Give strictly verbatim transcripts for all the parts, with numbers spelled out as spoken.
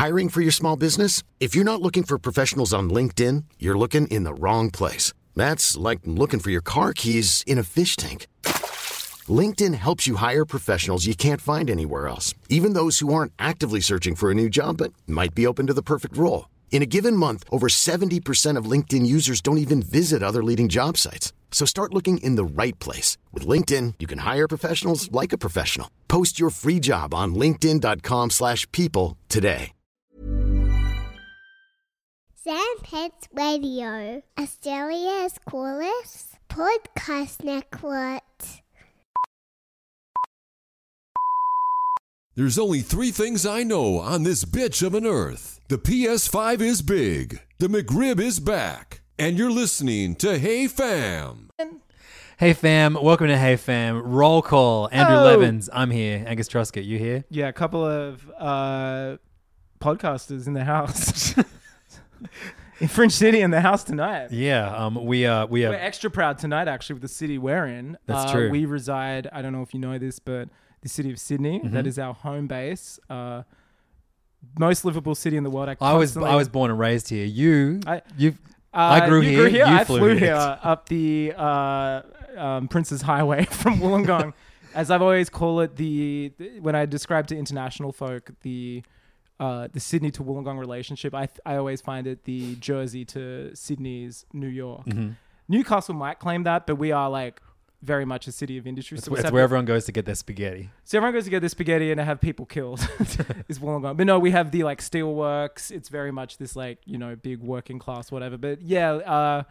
Hiring for your small business? If you're not looking for professionals on LinkedIn, you're looking in the wrong place. That's like looking for your car keys in a fish tank. LinkedIn helps you hire professionals you can't find anywhere else, even those who aren't actively searching for a new job but might be open to the perfect role. In a given month, over seventy percent of LinkedIn users don't even visit other leading job sites. So start looking in the right place. With LinkedIn, you can hire professionals like a professional. Post your free job on linkedin.com slash people today. Sandpets Radio, Australia's coolest podcast network. There's only three things I know on this bitch of an earth. The P S five is big, the McRib is back, and you're listening to Hey Fam. Hey fam, welcome to Hey Fam. Roll call. Andrew Oh. Levins, I'm here. Angus Truscott, you here? Yeah, a couple of uh, podcasters in the house. In Fringe City in the house tonight. Yeah, um, we uh, we We're are. extra proud tonight, actually, with the city we're in. That's uh, true. We reside, I don't know if you know this, but the city of Sydney, Mm-hmm. that is our home base. Uh, most livable city in the world. I, I was constantly- I was born and raised here. You I- you Uh, I grew you here. Grew here. You I flew, flew here. here up the uh, um, Prince's Highway from Wollongong. As I've always call it, the, the when I describe to international folk the uh, the Sydney to Wollongong relationship, I I always find it the Jersey to Sydney's New York. Mm-hmm. Newcastle might claim that, but we are like very much a city of industry. It's, So we it's have- where everyone goes to get their spaghetti. so everyone goes to get the spaghetti and have people killed. Is Wollongong. But no, we have the like steelworks. It's very much this like, you know, big working class, whatever. But yeah, uh,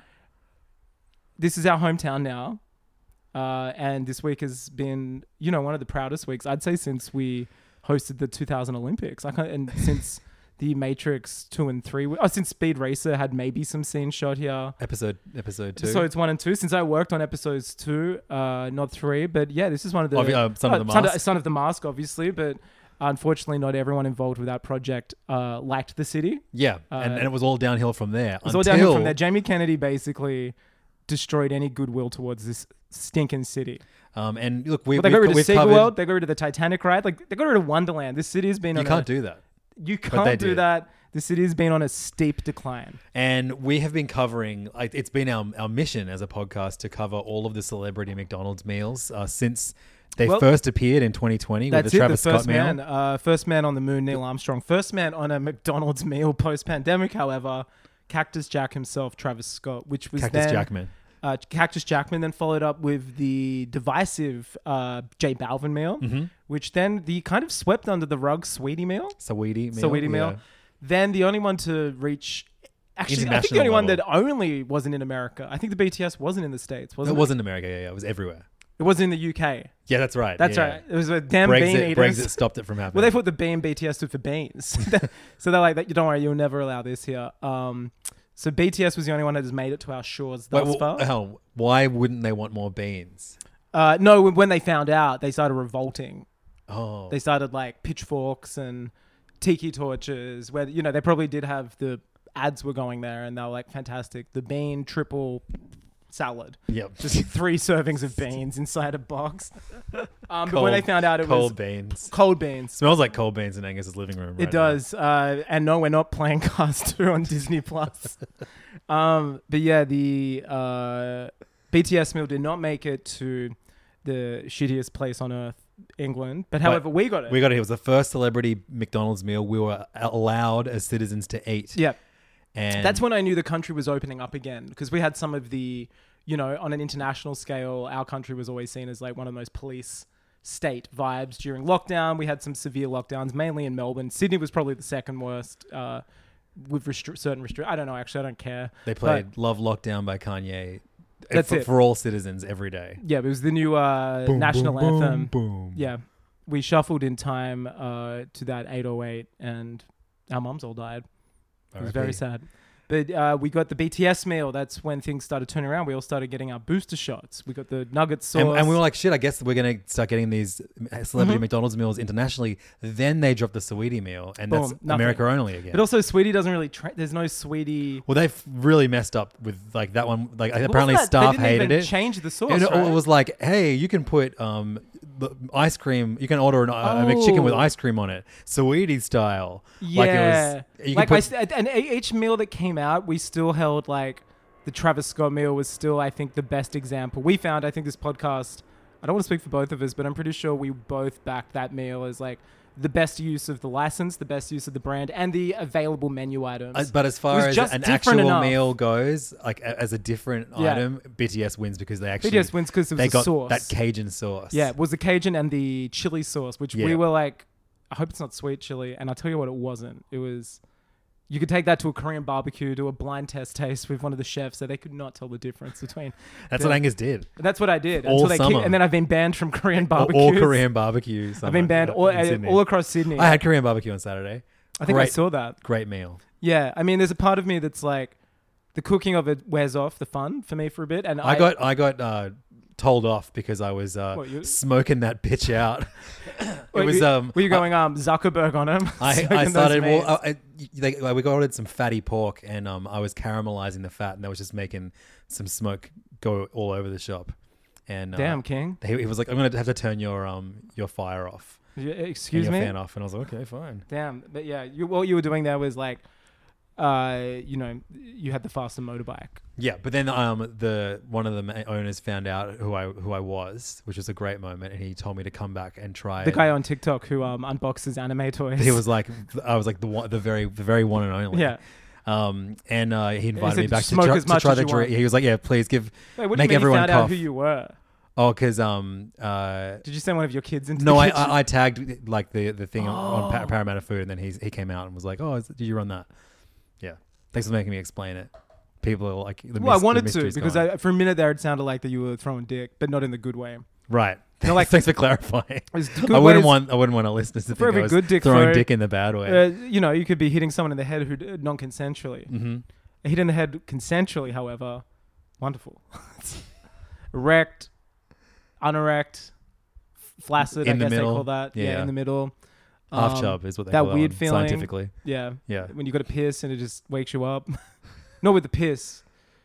this is our hometown now. Uh, and this week has been, you know, one of the proudest weeks, I'd say, since we hosted the two thousand Olympics. I can't, and since the Matrix two and three, oh, since Speed Racer had maybe some scenes shot here. Episode episode two. Episodes one and two. Since I worked on episodes two, uh, not three, but yeah, this is one of the Obvi- uh, Son of the Son Mask. of, Son of the Mask, obviously, but unfortunately, not everyone involved with that project uh, liked the city. It yeah, and, uh, and it was all downhill from there. was all downhill from there. Jamie Kennedy basically destroyed any goodwill towards this stinking city. Um, and look, we Well, they we've, got rid of we've covered. SeaWorld, they got rid of the Titanic ride, like they got rid of Wonderland. This city has been You on can't a, do that. you they can't do did. that. The city has been on a steep decline. And we have been covering, like, it's been our, our mission as a podcast to cover all of the celebrity McDonald's meals uh, since they Well, first appeared in twenty twenty with That's the it, Travis the first Scott meal. man, uh, first man on the moon, Neil Armstrong. First man on a McDonald's meal post-pandemic, however, Cactus Jack himself, Travis Scott, which was Cactus then, Jackman. Uh, Cactus Jackman then followed up with the divisive uh, J Balvin meal, Mm-hmm. which then the kind of swept under the rug Sweetie meal. Saweetie meal. Saweetie meal. yeah. Then the only one to reach... Actually, I think the International only one level. that only wasn't in America. I think the B T S wasn't in the States, wasn't It it? wasn't America, yeah, yeah, it was everywhere. It wasn't in the U K. Yeah, that's right. That's yeah, right. It was a damn Yeah. bean Brexit, eaters. Brexit stopped it from happening. Well, they thought the B and B T S stood for beans. So they're like, "You don't worry, you'll never allow this here." Um, so B T S was the only one that has made it to our shores thus Wait, far. well, hell, why wouldn't they want more beans? Uh, no, when they found out, they started revolting. Oh. They started like pitchforks and tiki torches, where, you know, they probably did have the ads were going there and they were like, fantastic. The bean triple salad. Yep. Just three servings of beans inside a box. Um, but Cold- when they found out it cold was beans. cold beans. Smells like cold beans in Angus's living room. Right It does. Uh, and no, we're not playing Cars two on Disney Plus. um, but yeah, the uh, B T S meal did not make it to the shittiest place on earth, England. But however, we got it. We got it. It was the first celebrity McDonald's meal we were allowed as citizens to eat. yeah. And That's when I knew the country was opening up again, because we had some of the, you know, on an international scale, our country was always seen as like one of the most police state vibes during lockdown. We had some severe lockdowns, mainly in Melbourne. Sydney was probably the second worst uh, with restri- certain restrict. I don't know, actually, I don't care. they played Love Lockdown by Kanye. That's for, it. for all citizens every day. Yeah, it was the new uh, Boom, national boom, anthem. Boom, boom. Yeah, we shuffled in time uh, to that eight oh eight, and our mums all died. It was very R I P. sad. But uh, we got the B T S meal. That's when things started turning around. We all started getting our booster shots. We got the nugget sauce. And, and we were like, shit, I guess we're going to start getting these celebrity Mhm. McDonald's meals internationally. Then they dropped the Saweetie meal, and Boom, that's nothing. America only again. But also, Sweetie doesn't really... Tra- there's no Sweetie... well, they've really messed up with like that one. Like apparently What was that? staff they didn't hated even it. change the sauce, And it, right? it was like, hey, you can put um, the ice cream. You can order an, a a McChicken with Oh. ice cream on it, Sweetie style. Yeah, Like it was. You like can I put, st- and e- each meal that came out, we still held like the Travis Scott meal was still, I think, the best example. We found, I think, this podcast. I don't want to speak for both of us, but I'm pretty sure we both backed that meal as like the best use of the license, the best use of the brand, and the available menu items. Uh, but as It far was as just an different actual enough. meal goes, like a, as a different Yeah. item, B T S wins because they actually B T S wins because it was they the got sauce. that Cajun sauce. Yeah, it was the Cajun and the chili sauce, which we Yeah. were like, I hope it's not sweet chili. And I'll tell you what, it wasn't. It was, you could take that to a Korean barbecue, do a blind test taste with one of the chefs, so they could not tell the difference between. That's the- what Angus did. That's what I did. All until they summer. kicked, and then I've been banned from Korean All, barbecues. all Korean barbecues. I've been banned all, uh, all across Sydney. I had Korean barbecue on Saturday. I think I great, saw that. Great meal. Yeah, I mean, there's a part of me that's like, the cooking of it wears off the fun for me for a bit, and I, I got I got uh, told off because I was uh, What, you- smoking that bitch out. it Wait, was were, um. were you going um Zuckerberg on him? I, Soaking I those started. meats? Well, I, I, they, like, we ordered some fatty pork, and um, I was caramelizing the fat, and that was just making some smoke go all over the shop. And uh, Damn, King. he, he was like, "I'm gonna have to turn your um your fire off, Yeah, and excuse your me. fan off." And I was like, "Okay, fine." Damn, but yeah, you, what you were doing there was like, uh, you know, you had the faster motorbike. Yeah, but then um the one of the ma- owners found out who I who I was, which was a great moment, and he told me to come back and try. The it. guy on TikTok who um unboxes anime toys. He was like, I was like the one, the very, the very one and only. yeah. Um, and uh, he invited said, me back to, "Smoke try, as to much try as the you drink. want." He was like, "Yeah, please give, Wait, what do make you mean everyone you found cough." out who you were? Oh, because um, uh, Did you send one of your kids into no, the I, kitchen? I I tagged like the the thing on Oh. pa- Parramatta Food, and then he he came out and was like, "Oh, is, did you run that?" Yeah, thanks for making me explain it. People are like, the well, I mys- the wanted to mystery's because gone. I, for a minute there it sounded like that you were throwing dick, but not in the good way. right. No, like- thanks for clarifying. There's I good wouldn't ways- want I wouldn't want our listeners to For think I every was good dick throwing throw, dick in the bad way. Uh, you know, you could be hitting someone in the head who d- non-consensually. mm-hmm. A hit in the head consensually, however, wonderful. Erect, unerect, f- flaccid, In I the guess middle. they call that. Yeah, Yeah. in the middle. Half Um, chub is what they that call weird that one, feeling. scientifically. Yeah. Yeah. When you got a piss and it just wakes you up. Not with the piss,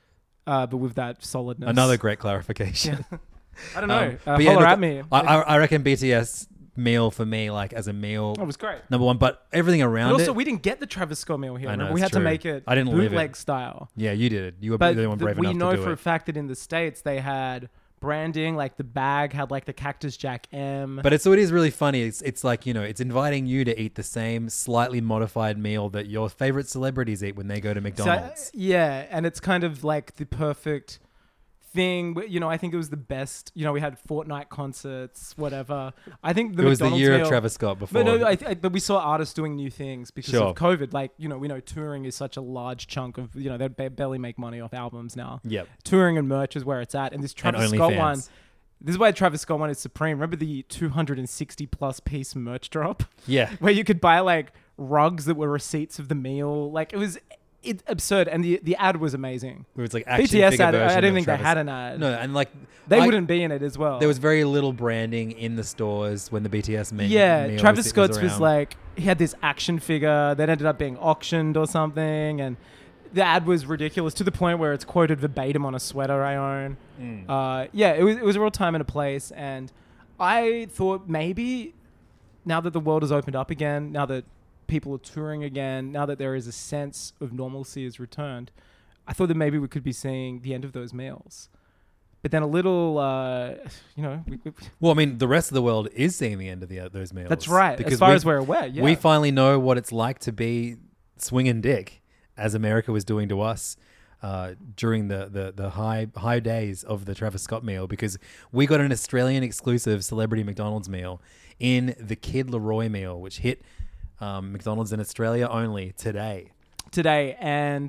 uh, but with that solidness. Another great clarification. Yeah. I don't know. Um, uh, but yeah, holler look, at me. I, I I reckon B T S meal for me, like as a meal, That was great. number one. But everything But around also, it. we didn't get the Travis Scott meal here. I know, Remember? We it's had to true. make it I didn't live it. bootleg style. Yeah, you did it. You were But the one the- brave we enough know to do for a it. fact that in the States they had branding, like the bag had like the Cactus Jack M. But it's so it is really funny. It's it's like, you know, it's inviting you to eat the same slightly modified meal that your favorite celebrities eat when they go to So, McDonald's. yeah, and it's kind of like the perfect thing. You know, I think it was the best. You know, we had Fortnite concerts, whatever. I think the it was McDonald's the year meal, of Travis Scott before. But no, I, th- but we saw artists doing new things because Sure. of COVID. Like, you know, we know touring is such a large chunk of, you know, they ba- barely make money off albums now. Yep. Touring and merch is where it's at. And this And Travis Scott one, OnlyFans. this is why Travis Scott one is supreme. Remember the two hundred sixty plus piece merch drop Yeah. where you could buy like rugs that were receipts of the meal? Like, it was it, absurd. And the, the ad was amazing. It was like action B T S figure ad, version I don't of think Travis. they had an ad. No, and like They I- wouldn't be in it as well. There was very little branding in the stores when the B T S menu. Yeah, meal Travis was, Scott's was, around. like, he had this action figure that ended up being auctioned or something, and the ad was ridiculous to the point where it's quoted verbatim on a sweater I own. Mm. Uh, yeah, it was it was a real time and a place, and I thought maybe now that the world has opened up again, now that people are touring again, now that there is a sense of normalcy has returned, I thought that maybe we could be seeing the end of those meals. But then a little, uh, you know, we, we, Well, I mean, the rest of the world is seeing the end of the, uh, those meals. that's right. Because as far we- as we're aware, yeah. we finally know what it's like to be swinging dick, as America was doing to us uh, during the, the, the high high days of the Travis Scott meal, because we got an Australian exclusive celebrity McDonald's meal in the Kid Leroy meal, which hit um, McDonald's in Australia only today. today, and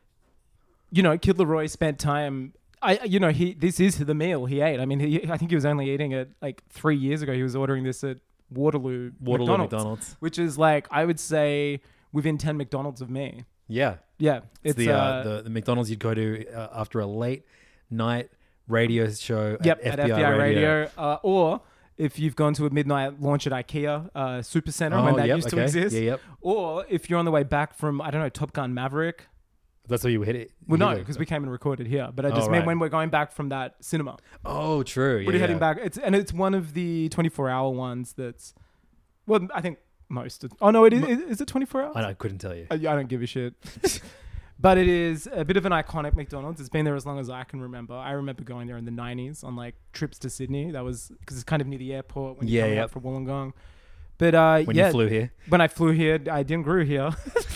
you know, Kid Leroy spent time. I, you know, he this is the meal he ate. I mean, he, I think he was only eating it like three years ago. He was ordering this at Waterloo, Waterloo McDonald's, McDonald's. which is like I would say within ten McDonald's of me. Yeah. Yeah, It's, it's, the, uh, uh, the the McDonald's you'd go to uh, after a late night radio show yep at at F B I, Radio, uh, or if you've gone to a midnight launch at IKEA uh, Supercenter Oh, when that yep, used to okay. exist, Yeah, yep. or if you're on the way back from I don't know Top Gun Maverick. That's why you hit it. Well, you no, hit it. because we came and recorded here. But I Oh, just mean right. when we're going back from that cinema. Oh, true. Yeah, We're heading yeah. back. It's and it's one of the twenty-four hour ones that's. Well, I think most. Of, oh no, it is. Is it twenty-four hours? I, I couldn't tell you. I, I don't give a shit. But it is a bit of an iconic McDonald's. It's been there as long as I can remember. I remember going there in the nineties on like trips to Sydney. That was because it's kind of near the airport when you're Yeah, coming yeah. up from Wollongong. But uh, When yeah, you flew here. when I flew here, I didn't grew here.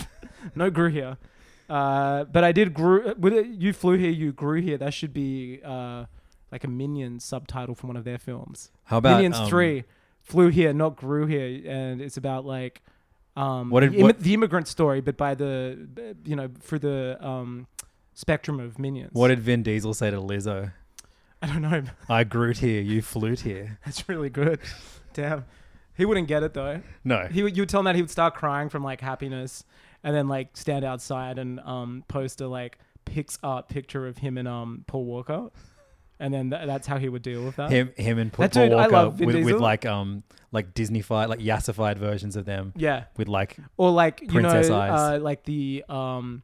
No grew here. Uh, but I did grew. With it, you flew here, you grew here. That should be uh, like a Minions subtitle from one of their films. How about Minions um, three, flew here, not grew here, and it's about like um, What did- the, immi- what- the immigrant story, but by the you know through the um, spectrum of Minions. What did Vin Diesel say to Lizzo? I don't know. I grew here, you flew here. That's really good. Damn, he wouldn't get it though. No. He would, you would tell him that he would start crying from like happiness, and then like stand outside and um, post a like Pix art picture of him and um Paul Walker, and then th- that's how he would deal with that. Him, him and Paul That dude, I Walker love Vin with, with Diesel. like um like Disney-fied, like yassified versions of them Yeah, with like or like you Princess know, eyes. uh, like the um,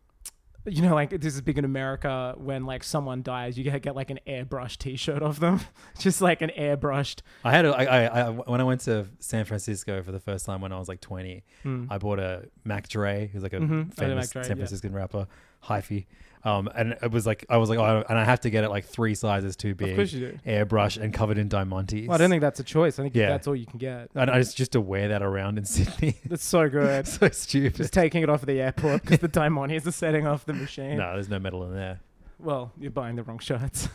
you know, like this is big in America when like someone dies, you get, get like an airbrush T-shirt of them, just like an airbrushed. I had a, I, I, I when I went to San Francisco for the first time when I was like twenty, Mm. I bought a Mac Dre, who's like a Mhm. I know famous Mac Dre, San yeah. Franciscan rapper, hyphy. Um, and it was like I was like, oh, and I have to get it like three sizes too big, Of course you do. airbrush and covered in diamantes. Well, I don't think that's a choice. I think Yeah. that's all you can get. And I just just to wear that around in Sydney. That's so good. So stupid. Just taking it off at the airport because the diamonds are setting off the machine. No, there's no metal in there. Well, you're buying the wrong shirts.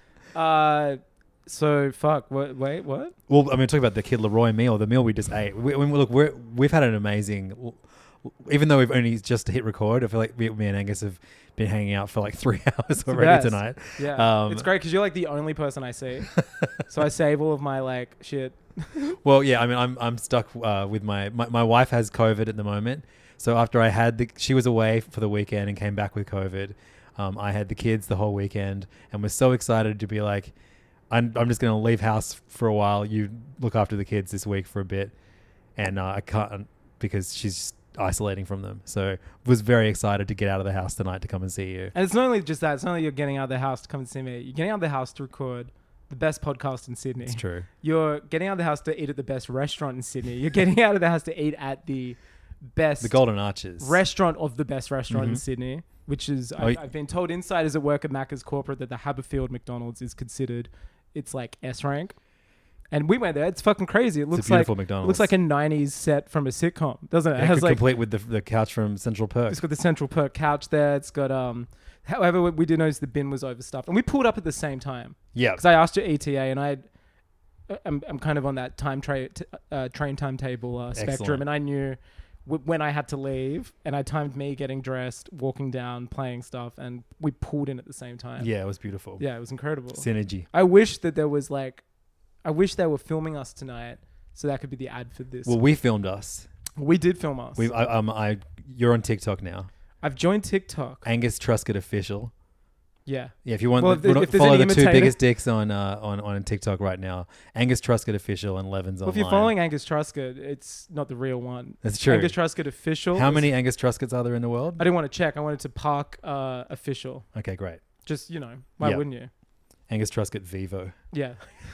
uh, so fuck. What? Wait, what? Well, I mean, talk about the Kid Leroy meal, the meal we just ate. We, I mean, look, we're, we've had an amazing, even though we've only just hit record, I feel like we, me and Angus have been hanging out for like three hours the already best. tonight. Yeah, Um, it's great because you're like the only person I see. So I save all of my like shit. Well, yeah, I mean, I'm I'm stuck uh, with my, my my wife has COVID at the moment. So after I had the, she was away for the weekend and came back with COVID. Um, I had the kids the whole weekend and was so excited to be like, I'm I'm just gonna leave house for a while. You look after the kids this week for a bit, and uh, I can't because she's isolating from them. So was very excited to get out of the house tonight to come and see you. And it's not only just that. It's not only you're getting out of the house to come and see me. You're getting out of the house to record the best podcast in Sydney. It's true. You're getting out of the house to eat at the best restaurant in Sydney. You're getting out of the house to eat at the best The Golden Arches. restaurant of the best restaurant in Mhm. Sydney, which is Oh, I've, y- I've been told insiders at work at Macca's corporate that the Haberfield McDonald's is considered it's like S rank, and we went there. It's fucking crazy. It It's looks a beautiful like McDonald's. looks like a nineties set from a sitcom, doesn't it? It Yeah, has co- like complete with the the couch from Central Perk. it's got the Central Perk couch there. It's got um. However, we- we did notice the bin was overstuffed, and we pulled up at the same time Yeah. because I asked your E T A, and I. I'm, I'm kind of on that time tra- t- uh, train timetable uh, spectrum, Excellent. and I knew w- when I had to leave, and I timed me getting dressed, walking down, playing stuff, and we pulled in at the same time. Yeah, it was beautiful. Yeah, it was incredible. Synergy. I wish that there was like, I wish they were filming us tonight, so that could be the ad for this. Well, we filmed us. we did film us. We, I, um, I, you're on TikTok now. I've joined TikTok. Angus Truscott official. Yeah. Yeah, if you want, Well, the, if- if there's follow any the two imitator- biggest dicks on uh, on on TikTok right now. Angus Truscott official and Levin's Well, online. if you're following Angus Truscott, it's not the real one. That's true. Angus Truscott official. How is- many Angus Truscotts are there in the world? I didn't want to check. I wanted to park uh, official. Okay, great. Just, you know, why Yeah. wouldn't you? Angus Truscott Vivo. Yeah.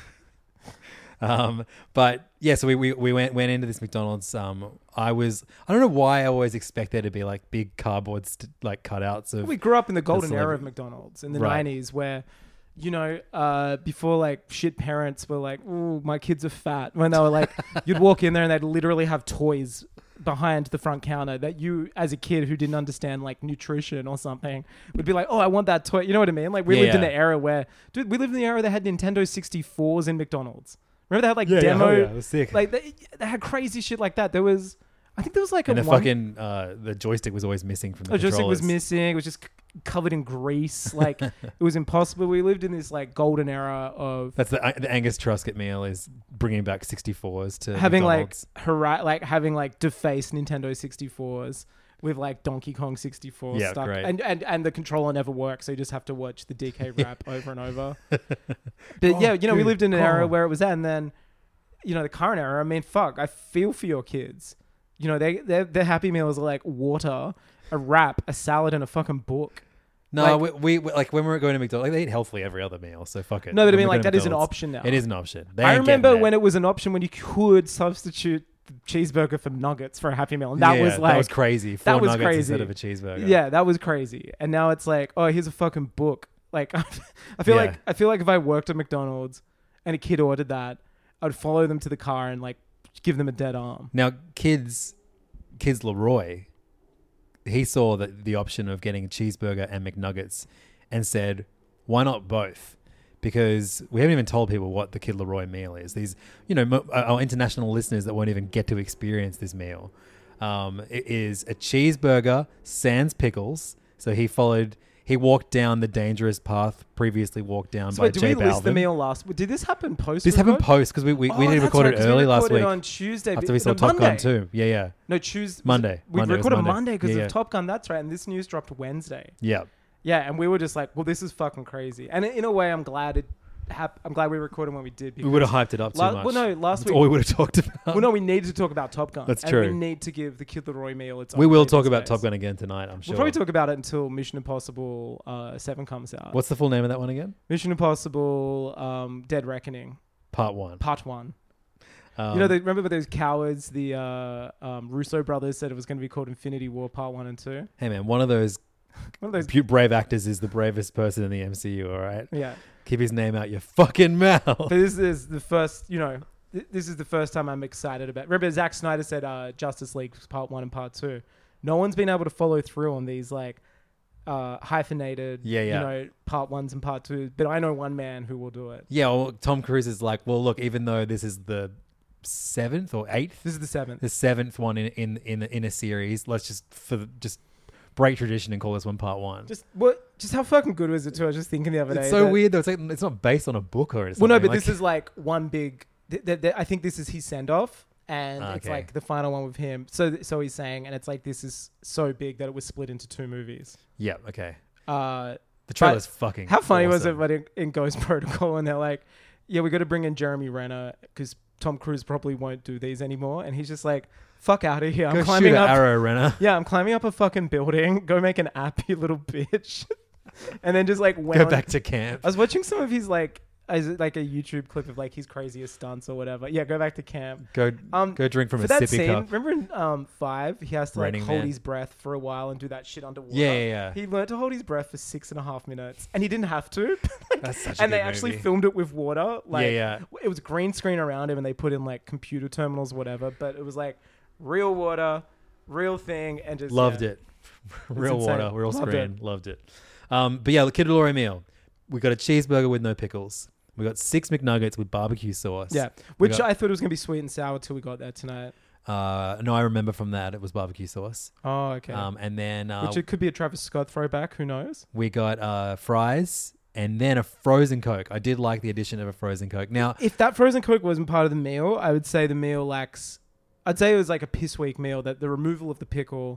Um, but yeah, so we, we, we went went into this McDonald's. Um, I was I don't know why I always expect there to be like big cardboard st- like cutouts of We grew up in the golden celebra- era of McDonald's in the Right. nineties where, you know, uh, before like shit parents were like, ooh, my kids are fat. When they were like, you'd walk in there and they'd literally have toys behind the front counter that you, as a kid who didn't understand like nutrition or something, would be like, oh, I want that toy. You know what I mean? Like we Yeah, lived in yeah. the era where, dude, we lived in the era that had Nintendo sixty-fours in McDonald's. Remember they had like yeah, demo, yeah, oh, yeah, it was sick. like they, they had crazy shit like that. There was, I think there was like and a the one, fucking uh, the joystick was always missing from the the joystick was controllers. missing. It was just c- covered in grease. Like it was impossible. We lived in this like golden era of That's the, the Angus Truscott meal is bringing back sixty-fours to having McDonald's. like hara- like having like defaced Nintendo sixty-fours with like Donkey Kong sixty-four Yeah, stuck, great. and, and and the controller never works, so you just have to watch the D K rap over and over. But yeah, you know, we lived in an era where it was that, and then you know the current era. I mean, fuck, I feel for your kids you know, they their their Happy Meals are like water, a wrap, a salad, and a fucking book. No, Like- we, we like when we were going to McDonald's, like they eat healthily every other meal, so fuck it. No, but I When mean, we like go to that is an McDonald's, option now. It is an option. They I ain't remember getting when that. it was an option when you could substitute the cheeseburger for nuggets for a Happy Meal. And that Yeah, was like that was crazy. Four that was nuggets crazy. instead of a cheeseburger. Yeah, that was crazy. And now it's like, oh, here's a fucking book. Like, I feel Yeah. like I feel like if I worked at McDonald's and a kid ordered that, I'd follow them to the car and like give them a dead arm. Now, kids, kids Leroy, he saw that the option of getting a cheeseburger and McNuggets, and said, "Why not both?" Because we haven't even told people what the Kid Leroy meal is. These, you know, mo- our international listeners that won't even get to experience this meal. Um, it is a cheeseburger sans pickles. So he followed. He walked down the dangerous path previously walked down So by wait, did J we list the Balvin. mean last? Did this happen post? This happened record? post because we we, Oh, we did that's record right, it 'cause we early last recorded week on Tuesday after but- we saw no, Top Monday. Gun two. Yeah, yeah, No, Tuesday. Monday. We Monday, it was recorded Monday. Monday because Yeah, yeah. of Top Gun. That's right. And this news dropped Wednesday. yeah. Yeah, and we were just like, well, this is fucking crazy. And in a way, I'm glad it. Hap- I'm glad we recorded when we did. We would have hyped it up too La- much. well, no, last That's week- all we would have talked about. Well, no, we needed to talk about Top Gun. That's and true. we need to give the Kid Leroy meal its we own will breathing talk about space. Top Gun again tonight, I'm sure. We'll probably talk about it until Mission Impossible uh, seven comes out. What's the full name of that one again? Mission Impossible um, Dead Reckoning, Part one. Part one. Um, you know, they, remember those cowards, the uh, um, Russo brothers said it was going to be called Infinity War Part one and two? hey man, one of those One of those... pu- brave actors is the bravest person in the M C U, all right? Yeah. Keep his name out your fucking mouth. But this is the first, you know, th- this is the first time I'm excited about. Remember, Zack Snyder said uh, Justice League Part One and Part Two. No one's been able to follow through on these like uh, hyphenated, Yeah, yeah. you know, Part Ones and Part Twos. But I know one man who will do it. Yeah, well, Tom Cruise is like, well, look, even though this is the seventh or eighth, This is the seventh. the seventh one in in in, in a series, let's just for the, just break tradition and call this one Part One. Just what? Just how fucking good was it too? I was just thinking the other day. It's so that- weird though. It's like it's not based on a book or something. Well, no, but like, this is like one big. Th- th- th- I think this is his send off, and it's Okay. like the final one with him. So, th- so he's saying, and it's like this is so big that it was split into two movies. yeah, okay. Uh, The trailer's fucking. how funny was it awesome. when in, in Ghost Protocol, and they're like, "Yeah, we got to bring in Jeremy Renner because Tom Cruise probably won't do these anymore," and he's just like, "Fuck out of here! I'm Go climbing shoot up." an arrow, Renner. Yeah, I'm climbing up a fucking building. Go make an app, you little bitch. And then just like went Go on- back to camp. I was watching some of his like, as like a YouTube clip of like his craziest stunts or whatever. Yeah, go back to camp. Go Um, go drink from For a that sippy scene, cup. remember in um five, he has to like Raining hold Man. his breath for a while and do that shit underwater. Yeah, yeah, yeah. He learned to hold his breath for six and a half minutes, and he didn't have to. That's such a and they good actually movie. filmed it with water. Like, yeah. it was green screen around him, and they put in like computer terminals, whatever. But it was like real water, real thing, and just Loved yeah. it. Real insane. water, real Loved screen. it. Loved it. Um, but yeah, the Kid Leroy meal. We got a cheeseburger with no pickles. We got six McNuggets with barbecue sauce. Yeah, We which got- I thought it was gonna be sweet and sour till we got there tonight. Uh, no, I remember from that it was barbecue sauce. Oh, okay. Um, and then uh, Which it could be a Travis Scott throwback. Who knows? we got uh, fries and then a frozen Coke. I did like the addition of a frozen Coke. Now, If that frozen Coke wasn't part of the meal, I would say the meal lacks. I'd say it was like a piss weak meal. That the removal of the pickle,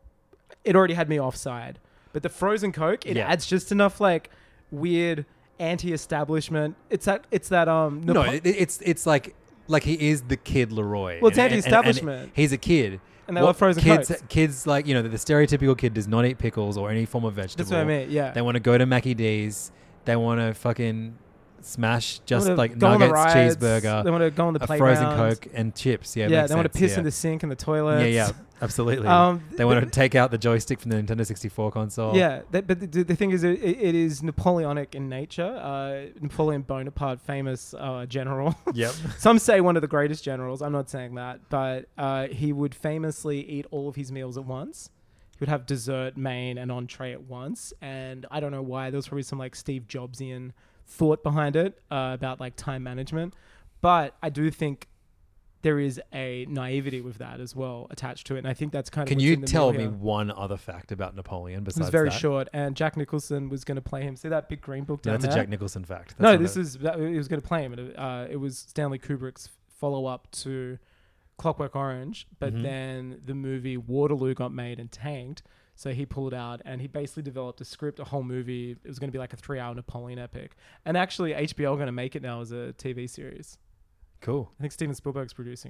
it already had me offside. But the frozen Coke, it Yeah. adds just enough like weird anti-establishment. It's that. It's that. Um. no, Napo- it, it's it's like like he is the Kid Leroy. Well, it's And- and- and- anti-establishment. and he's a kid. And they What love frozen kids, Cokes. Kids like, you know, the stereotypical kid does not eat pickles or any form of vegetable. That's what I mean. Yeah. They want to go to Mackie D's. They want to fucking smash just wanna like go on the nuggets, rides, cheeseburger, They want to go on the a playground. frozen Coke, and chips. Yeah, Yeah. makes They want to sense, piss yeah. in the sink and the toilet. Yeah, yeah, absolutely. Um, they want to take out the joystick from the Nintendo sixty-four console. Yeah, that, but the, the thing is, it, it is Napoleonic in nature. Uh, Napoleon Bonaparte, famous uh, general. Yep. Some say one of the greatest generals. I'm not saying that, but uh, he would famously eat all of his meals at once. He would have dessert, main, and entree at once. And I don't know why. There was probably some like Steve Jobsian thought behind it uh, about like time management. But I do think there is a naivety with that as well attached to it. And I think that's kind of Can what's you in the tell meal me here. one other fact about Napoleon It besides was very that? short, and Jack Nicholson was going to play him. See that big green book No, down that's there? a Jack Nicholson fact. That's no, not this a- is that, he was going to play him. And, uh, it was Stanley Kubrick's follow-up to Clockwork Orange, but Mhm. then the movie Waterloo got made and tanked, so he pulled out, and he basically developed a script, a whole movie. It was going to be like a three-hour Napoleon epic, and actually H B O are going to make it now as a T V series. cool. I think Steven Spielberg's producing it.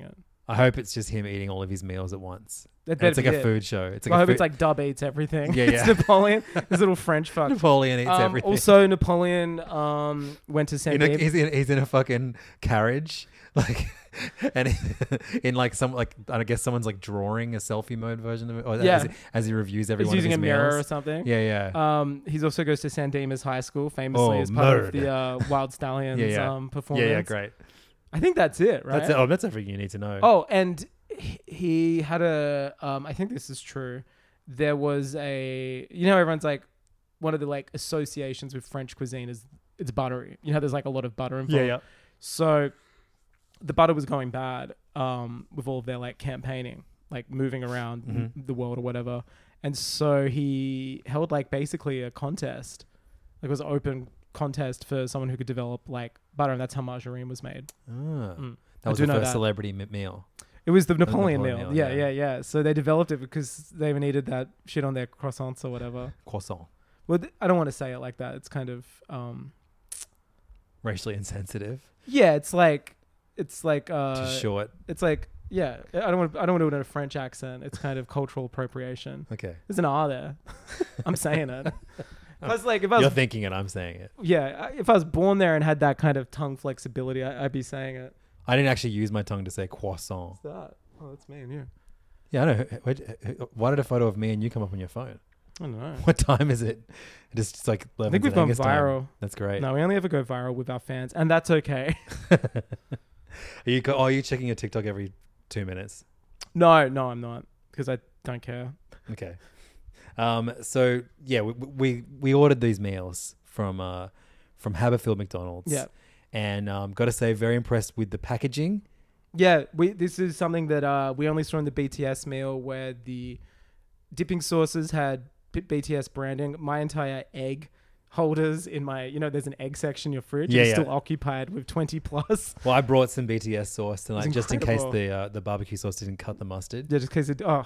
I hope it's just him eating all of his meals at once. That And it's like better a be it. food show. It's like I a hope food- it's like Dub eats everything. Yeah, It's yeah. Napoleon. This little French fuck. Napoleon eats Um, everything. Also, Napoleon um, went to Saint in a, Denis. he's in he's in a fucking carriage, like, and in like some like I guess someone's like drawing a selfie mode version of it, or Yeah. as, he, as he reviews every He's one of using his a mirror meals. or something. Yeah, yeah. Um, he's also goes to San Dimas High School, famously Oh, as part of murder. the uh, Wild Stallions Yeah, yeah. um, performance. yeah, yeah, great. I think that's it, right? That's it. Oh, that's everything you need to know. Oh, and he- he had a. Um, I think this is true. There was a. You know, everyone's like, one of the like associations with French cuisine is it's buttery. You know, there's like a lot of butter involved. yeah, yeah. So the butter was going bad um, with all of their like campaigning, like moving around Mhm. the world or whatever. And so he held like basically a contest. Like it was an open contest for someone who could develop like butter, and that's how margarine was made. Ah, Mm. that I was do the know first that. celebrity mi- meal. It was the was Napoleon, Napoleon meal. meal, Yeah, yeah. yeah, yeah. So they developed it because they needed that shit on their croissants or whatever. Croissant. Well, th- I don't want to say it like that. It's kind of, um, Racially insensitive. yeah. It's like, it's like, uh, Too short. it's like, yeah. I don't want, I don't want to do it in a French accent. It's kind of cultural appropriation. Okay. There's an R there. I'm saying it. Plus, like, if I You're was, thinking it. I'm saying it. yeah, I- if I was born there and had that kind of tongue flexibility, I, I'd be saying it. I didn't actually use my tongue to say croissant. What's that? Oh, that's me and you. Yeah, I know. Why- Why did a photo of me and you come up on your phone? I don't know. What time is it? It's just like I think we've gone viral. That's great. No, we only ever go viral with our fans, and that's okay. Are you go, oh, are you checking your TikTok every two minutes? No, no, I'm not, because I don't care. Okay. Um. So yeah, we we, we ordered these meals from uh from Haberfield McDonald's. Yeah. And um, got to say, very impressed with the packaging. Yeah, we this is something that uh, we only saw in the B T S meal where the dipping sauces had B- BTS branding. My entire egg holders in my, you know, there's an egg section in your fridge. Yeah, it's yeah. still occupied with twenty plus. Well, I brought some B T S sauce tonight, It's just in case incredible. the uh, the barbecue sauce didn't cut the mustard. Yeah, just because it, oh,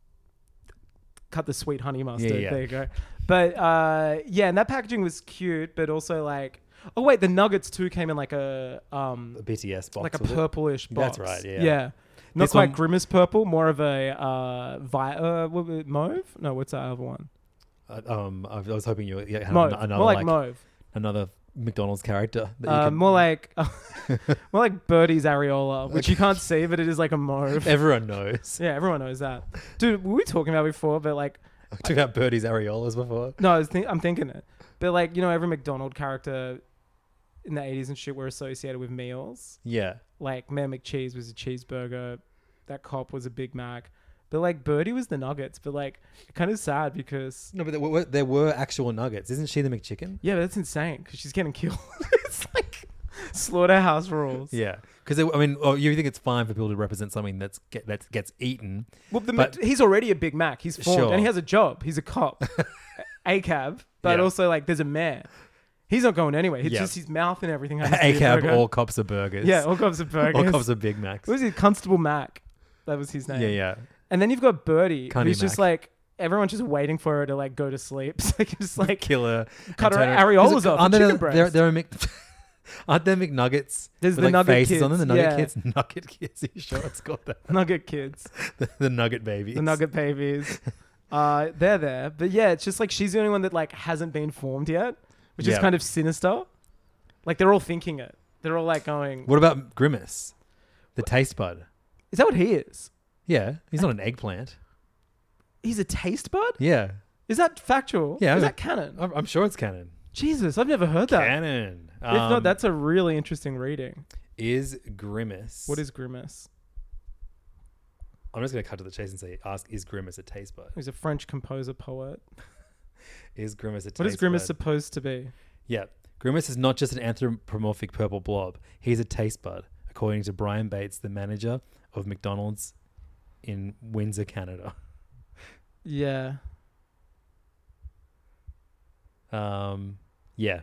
cut the sweet honey mustard. Yeah, yeah. There you go. But uh, yeah, and that packaging was cute, but also like, oh wait, the nuggets too came in like a um The B T S box. like a was it? purplish box. That's right, yeah. Yeah. Not This quite one- grimace purple, more of a uh, vi- uh what was it, mauve? No, what's that other one? Uh, um, I was hoping you yeah, had Mauve. an- another More like, like, mauve. another McDonald's character. That you Uh, could- more like more like Birdie's areola, which you can't see, but it is like a mauve. Everyone knows. Yeah, everyone knows that. Dude, we were talking about before, but like, I took out Birdie's areolas before. no, I was think- I'm thinking it. But like, you know, every McDonald character in the eighties and shit were associated with meals. Yeah. Like, Mayor McCheese was a cheeseburger. That cop was a Big Mac. But like, Birdie was the nuggets. But like, kind of sad because, No, but there were, there were actual nuggets. Isn't she the McChicken? yeah, but that's insane because she's getting killed. It's like slaughterhouse rules. Yeah. Because, I mean, oh, you think it's fine for people to represent something that's get, that gets eaten. Well, the, But- he's already a Big Mac. He's formed Sure. and he has a job. He's a cop, A C A B, but Yeah. also like there's a mayor. He's not going anywhere. It's Yeah. just his mouth and everything. has to be A C A B, burger. all cops are burgers. Yeah, all cops are burgers. All cops are Big Macs. What was it? Constable Mac. That was his name. Yeah, yeah. And then you've got Birdie, Cunny who's just Mac. like, everyone's just waiting for her to like go to sleep. So they can just like Killer. cut her and turn areolas off. Aren't with there, chicken breast. there, there are Mc, aren't there McNuggets? There's with the like Nugget faces on them? The Kids, Nugget yeah. Kids? Nugget Kids. Are you sure it's called that? Nugget kids, The, the Nugget Babies. the Nugget babies. Uh, they're there. But yeah, it's just like she's the only one that like hasn't been formed yet, which is Yeah. kind of sinister. Like they're all thinking it. They're all like going, What about Grimace? The taste bud. is that what he is? Yeah. He's not an eggplant. He's a taste bud? Yeah. Is that factual? Yeah, Is I- that canon? I'm, I'm sure it's canon. Jesus, I've never heard that. Canon. If not, Um, that's a really interesting reading. Is Grimace. What is Grimace? I'm just going to cut to the chase and say, ask, is Grimace a taste bud? He's a French composer poet. Is Grimace a taste What is Grimace bud? supposed to be? Yeah. Grimace is not just an anthropomorphic purple blob. He's a taste bud, according to Brian Bates, the manager of McDonald's in Windsor, Canada. Yeah. Um, yeah.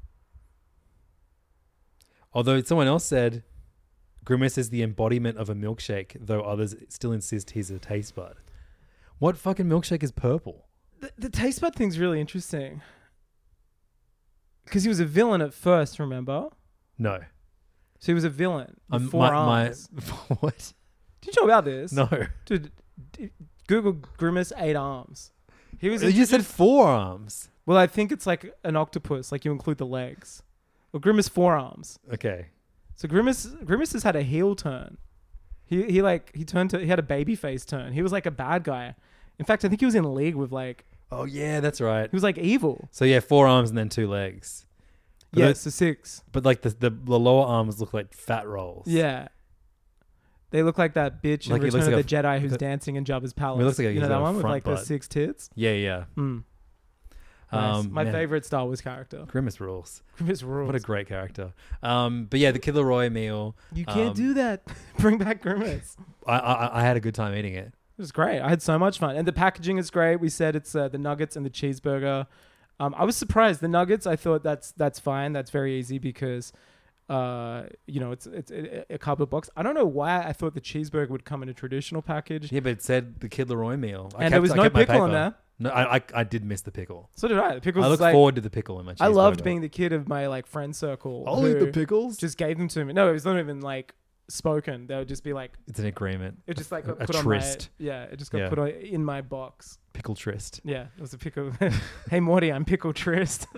Although someone else said Grimace is the embodiment of a milkshake, though others still insist he's a taste bud. What fucking milkshake is purple? The, the taste bud thing's really interesting. Because he was a villain at first, remember? No. So he was a villain. With Um, four my, my, arms. what? Did you know about this? No. Dude, d- Google Grimace eight arms. He was. You said introduced- forearms. Well, I think it's like an octopus. Like you include the legs. Or Grimace forearms. Okay. So Grimace, Grimace has had a heel turn. He he like he turned to he had a baby face turn. He was like a bad guy. In fact, I think he was in league with like Oh yeah, that's right. he was like evil. So yeah, four arms and then two legs. But Yeah, the- so six. But like the, the the lower arms look like fat rolls. Yeah. They look like that bitch in Like, it Return looks of like the a- Jedi who's the- dancing in Jabba's palace. it looks like you know he's that got a one with front like the butt. six tits. Yeah, yeah. Mm. Nice. Um, My man, favorite Star Wars character. Grimace rules. Grimace rules. What a great character. Um, but yeah, the Kid Leroy meal. You can't um, do that. Bring back Grimace. I, I I had a good time eating it. It was great. I had so much fun. And the packaging is great. We said it's uh, the nuggets and the cheeseburger. Um, I was surprised. The nuggets, I thought that's that's fine. That's very easy because, uh, you know, it's it's a, a cardboard box. I don't know why I thought the cheeseburger would come in a traditional package. Yeah, but it said the Kid Leroy meal. I And kept- there was I no kept my pickle in paper. there. No, I, I I did miss the pickle. So did I. The pickles I was look like, forward to the pickle in my cheeseburger. I loved being the kid of my like friend circle. I'll eat the who pickles. Just gave them to me. No, it was not even like spoken. They would just be like, It's an agreement. it just like A- got a put tryst. on my, yeah, it just got Yeah. put on, in my box. Pickle tryst. Yeah, it was a pickle. Hey Morty, I'm pickle tryst.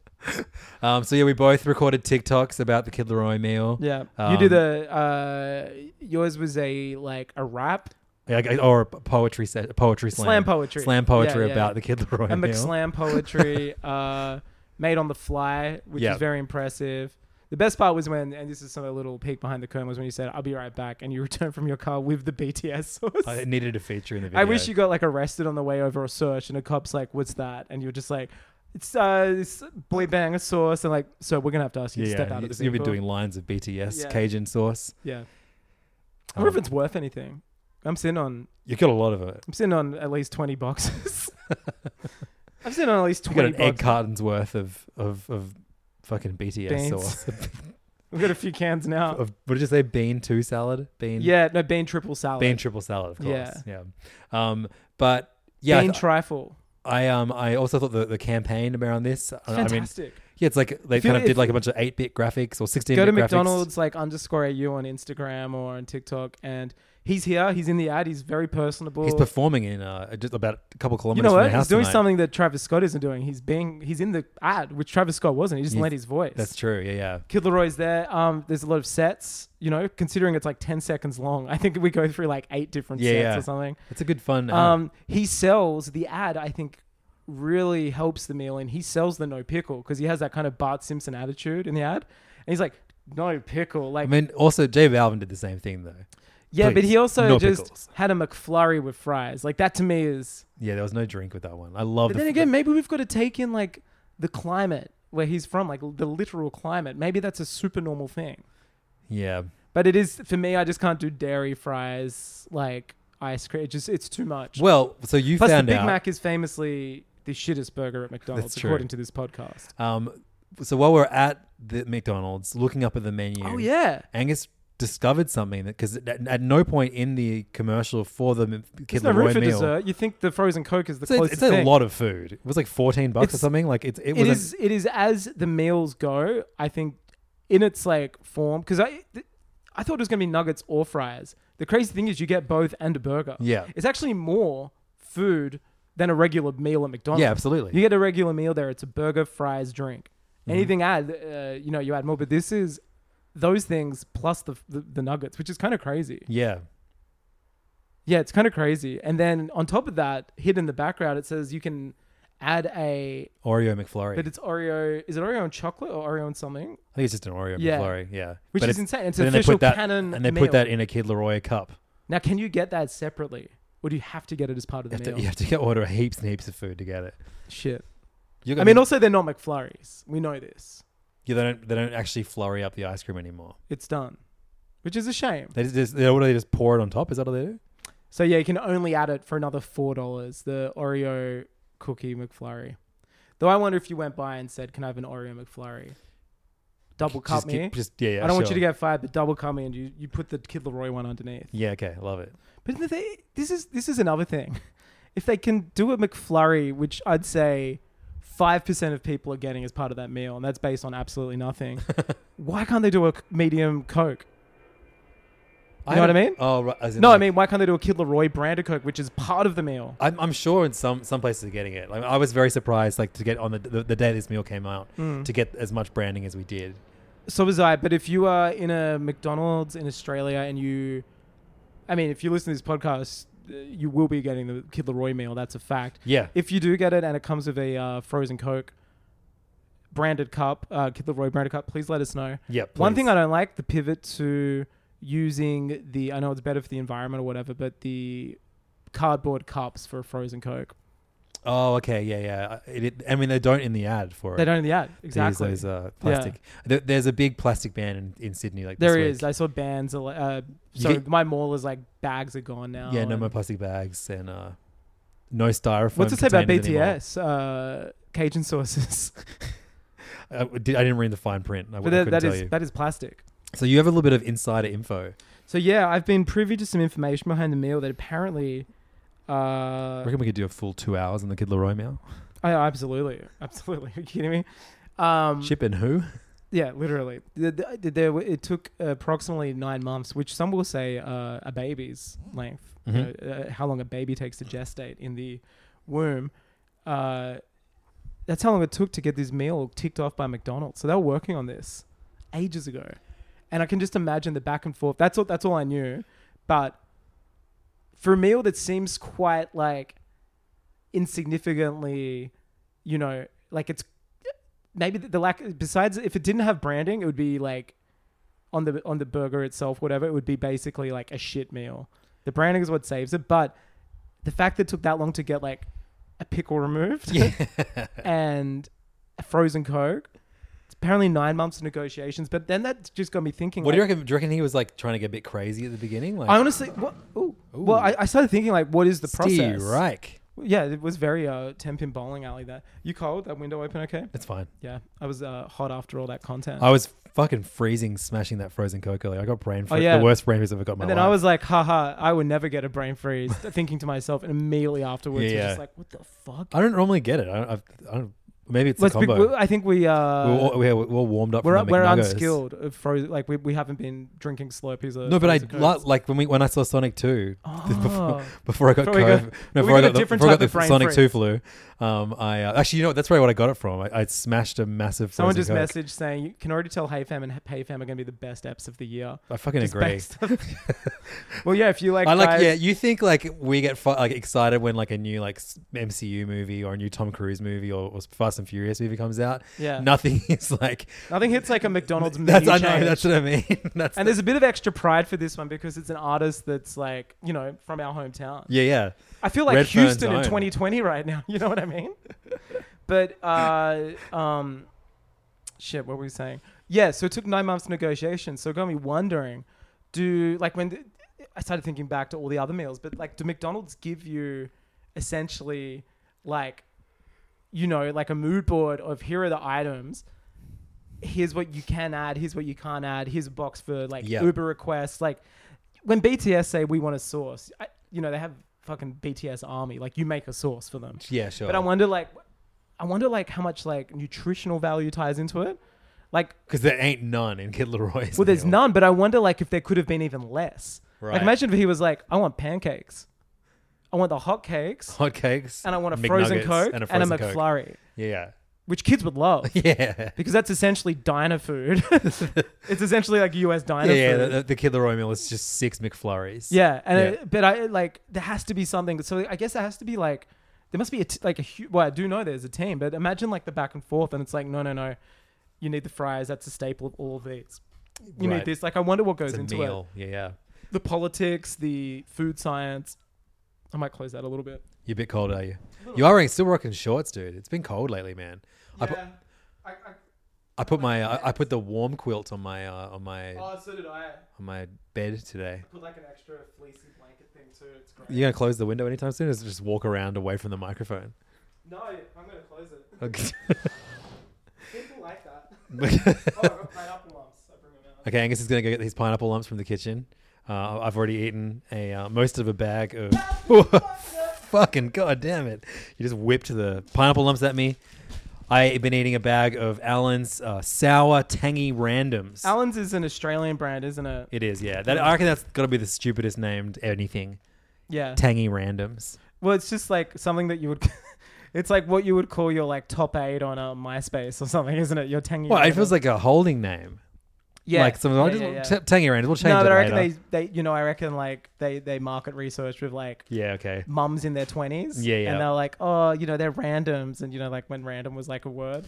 Um, so yeah, we both recorded TikToks about the Kid Leroy meal. Yeah, Um, you did a. Uh, yours was a like a rap, Yeah, I- or a poetry set, poetry slam, slam poetry, slam poetry Yeah, yeah, about yeah. the Kid Leroy a meal. McSlam poetry, uh, made on the fly, which Yeah. is very impressive. The best part was when, and this is some little peek behind the curtain, was when you said, "I'll be right back," and you returned from your car with the B T S sauce. I needed a feature in the video. I wish you got like arrested on the way over a search, and a cop's like, "What's that?" And you're just like, "It's uh, this boy banger sauce," and like, "So we're gonna have to ask you Yeah, to step yeah. out of the So you've been vehicle." doing lines of B T S Yeah. Cajun sauce. Yeah, I wonder if Um, it's worth anything. I'm sitting on, You got a lot of it. I'm sitting on at least twenty boxes. I'm sitting on at least You got twenty an egg boxes. carton's worth of of of fucking B T S Beans. sauce. We've got a few cans now. of, what did you say? Bean two salad. Bean. Yeah, no, bean triple salad. Bean triple salad, of course. Yeah. Yeah. Um, but yeah, bean I, th- trifle. I um I also thought the, the campaign around this. I mean, Fantastic. yeah, it's like they If you- kind of if- did like a bunch of eight bit graphics or sixteen Go bit to graphics. McDonald's like underscore A U on Instagram or on TikTok, and he's here. He's in the ad. He's very personable. He's performing in uh, just about a couple you kilometers know from what? the house He's doing tonight. something that Travis Scott isn't doing. He's being he's in the ad, which Travis Scott wasn't. He just He's- lent his voice. That's true. Yeah, yeah. Kid Leroy's there. Um, there's a lot of sets. You know, considering it's like ten seconds long, I think we go through like eight different Yeah, sets yeah. or something. It's a good fun. Uh, Um, he sells the ad. I think really helps the meal, and he sells the no pickle because he has that kind of Bart Simpson attitude in the ad, and he's like no pickle, like I mean, also J Balvin did the same thing though. yeah, but please, he also no just pickles. had a McFlurry with fries. Like that to me is. Yeah, there was no drink with that one. I love. But the then f- again, maybe we've got to take in like the climate where he's from, like the literal climate. Maybe that's a super normal thing. yeah, But it is for me. I just can't do dairy fries like ice cream. It just it's too much. well, so you Plus, the found Big out. Mac is famously the shittest burger at McDonald's, That's true. according to this podcast. Um, so while we're at the McDonald's, looking up at the menu, Oh yeah, Angus discovered something that because at, at no point in the commercial for the M- there's Kid no Leroy room for meal, dessert. You think the frozen Coke is the so it's, closest it's a thing? lot of food. It was like fourteen bucks or It's- something. Like it's it It was is. It is as the meals go. I think in its like form because I, th- I thought it was gonna be nuggets or fries. The crazy thing is you get both and a burger. yeah, It's actually more food than a regular meal at McDonald's. yeah, absolutely. You get a regular meal there. It's a burger, fries, drink. Mm-hmm. Anything add, uh, you know, you add more. But this is those things plus the the, the nuggets, which is kind of crazy. yeah, Yeah, it's kind of crazy. And then on top of that, hidden in the background, it says you can add a, Oreo McFlurry. but it's Oreo. Is it Oreo and chocolate or Oreo and something? I think it's just an Oreo Yeah. McFlurry. Yeah, Which But is it's- insane. It's but an then they official put that canon and they meal. put that in a Kid Leroy cup. Now, can you get that separately, or do you have to get it as part of You the have, to, meal? you have to get order heaps and heaps of food to get it. Shit. You I mean, also they're not McFlurries. We know this. yeah, they don't they don't actually flurry up the ice cream anymore. It's done, which is a shame. They just, just they, what do they just pour it on top? Is that what they do? So yeah, you can only add it for another four dollars. The Oreo cookie McFlurry. Though I wonder if you went by and said, "Can I have an Oreo McFlurry? Double cup just me." keep- just yeah, yeah. I don't want you sure. to get fired, but double cup me, and you, you put the Kid Leroy one underneath. Yeah, okay, love it. But the thing, this is this is another thing. If they can do a McFlurry, which I'd say five percent of people are getting as part of that meal, and that's based on absolutely nothing, why can't they do a medium Coke? You know what I mean? Oh, right. As in No, I like- mean, why can't they do a Kid Leroy branded Coke, which is part of the meal? I'm, I'm sure in some some places are getting it. Like, I was very surprised, like to get on the the, the day this meal came out, Mm. to get as much branding as we did. So was I. But if you are in a McDonald's in Australia and you, I mean, if you listen to this podcast, uh, you will be getting the Kid Leroy meal. That's a fact. Yeah. If you do get it and it comes with a uh, frozen Coke branded cup, uh, Kid Leroy branded cup, please let us know. Yeah. One please. thing I don't like, the pivot to using the, I know it's better for the environment or whatever, but the cardboard cups for a frozen Coke. Oh, okay, yeah, yeah. It, it, I mean, they don't in the ad for it. They don't in the ad. They use Exactly. those uh, plastic. There, there's a big plastic ban in, in Sydney. Like There this is. week. I saw bands. Uh, You so get- my mall is like bags are gone now. Yeah, no and- more plastic bags and uh, no styrofoam. What's it say about B containers T anymore. S? Uh, Cajun sauces. I, did, I didn't read the fine print. I, but I that, couldn't that tell is you. that is plastic. So you have a little bit of insider info. So yeah, I've been privy to some information behind the meal that apparently. I Uh, reckon we could do a full two hours on the Kid Leroy meal. I, absolutely, absolutely. Are you kidding me? Um, Chip and who? Yeah, literally. The- the- the- There, it took approximately nine months, which some will say uh, a baby's length. You Mhm. know, uh, how long a baby takes to gestate in the womb. Uh, that's how long it took to get this meal ticked off by McDonald's. So they were working on this ages ago, and I can just imagine the back and forth. That's all. That's all I knew. But for a meal that seems quite like insignificantly, you know, like it's maybe the, the lack. Besides, if it didn't have branding, it would be like on the on the burger itself, whatever. It would be basically like a shit meal. The branding is what saves it, but the fact that it took that long to get like a pickle removed Yeah. and a frozen Coke. It's apparently nine months of negotiations, but then that just got me thinking. What do you like, reckon? Do you reckon he was like trying to get a bit crazy at the beginning? Like, I honestly, what, ooh, Ooh. well, I, I started thinking like, what is the Steve process? Reich. Yeah, it was very uh, ten-pin bowling alley there. You cold? That window open okay? It's fine. Yeah, I was uh, hot after all that content. I was fucking freezing, smashing that frozen Coke earlier. I got brain freeze. Oh, yeah. The worst brain freeze I've ever got in my and then life. I was like, haha, I would never get a brain freeze. Thinking to myself, and immediately afterwards, Yeah. was just like, what the fuck? I don't normally get it. I don't. I've, I don't maybe it's Let's a be, combo. I think we uh, we're, all, we're, we're all warmed up. we're from the we're McNuggets. unskilled of frozen. Like we, we haven't been drinking Slurpees. Or No, but I frozen li- Cokes. like when we when I saw Sonic two before, Oh. before I got Before we COVID. got- no, we before I got a got the, different before I got type of the brain Sonic two freeze. flu. Um, I uh, actually, you know what? That's probably what I got it from. I, I smashed a massive. Someone frozen just Coke. messaged saying, you can already tell Hey Fam and Pay Fam are going to be the best apps of the year. I fucking Just agree. based- well, yeah, if you like, I like. guys- Yeah, you think like we get fu- like excited when like a new like s- M C U movie or a new Tom Cruise movie or, or Fast and Furious movie comes out. Yeah. Nothing is like. Nothing hits like a McDonald's That's menu I know. change. That's what I mean. That's And the- there's a bit of extra pride for this one because it's an artist that's like, you know, from our hometown. yeah, yeah. I feel like Redfern's Houston in own. twenty twenty right now. You know what I mean? But, uh, um, shit, what were we saying? Yeah, so it took nine months of negotiations. So it got me wondering, do, like, when th- I started thinking back to all the other meals, but, like, do McDonald's give you essentially, like, you know, like a mood board of here are the items. Here's what you can add. Here's what you can't add. Here's a box for, like, Yeah. Uber requests. Like, when B T S say we want a sauce, I, you know, they have fucking B T S Army. Like, you make a sauce for them. Yeah, sure. But I wonder, like, I wonder, like, how much, like, nutritional value ties into it. Like, Because there ain't none in Kid Leroy's. well, there's meal. none, but I wonder, like, if there could have been even less. Right. Like, imagine if he was like, I want pancakes. I want the hot cakes. Hotcakes. And I want a frozen McNuggets, Coke and and a a, frozen Coke. McFlurry. Yeah. Which kids would love. Yeah. Because that's essentially diner food. It's essentially like U S diner Yeah, yeah. food. The, the Kid Leroy meal is just six McFlurries. Yeah, and Yeah. It, but I like there has to be something. So I guess there has to be like there must be a t- like a hu- well I do know there's a team, but imagine like the back and forth, and it's like no no no, you need the fries. That's a staple of all of these. You Right. need this. Like I wonder what goes It's a into meal. Yeah, yeah. it. The politics, the food science. I might close that a little bit. You're a bit cold, are you? You are wearing, still rocking shorts, dude. It's been cold lately, man. I put, I, I, I put my I, I put the warm quilt on my uh, on my oh, so did I. on my bed today. Put like an extra fleecy blanket thing too. It's great. You gonna close the window anytime soon? Or just walk around away from the microphone? No, I'm gonna close it. Okay. People like that. oh, I got pineapple lumps. I bring them out. Okay, Angus is gonna go get these pineapple lumps from the kitchen. Uh, I've already eaten a uh, most of a bag of. Fucking god damn it! You just whipped the pineapple lumps at me. I've been eating a bag of Allen's uh, sour, tangy randoms. Allen's is an Australian brand, isn't it? It is, yeah. That, I reckon that's got to be the stupidest named anything. Yeah. Tangy randoms. Well, it's just like something that you would... It's like what you would call your like top eight on a MySpace or something, isn't it? Your tangy. Well, random. it feels like a holding name. Yeah, like some yeah, just, yeah, yeah. T- tangy randoms. We'll change no, it but I later. reckon they, they, you know, I reckon like they, they market research with like yeah, okay. mums in their twenties. Yeah, yeah. And they're like, oh, you know, they're randoms, and you know, like when random was like a word.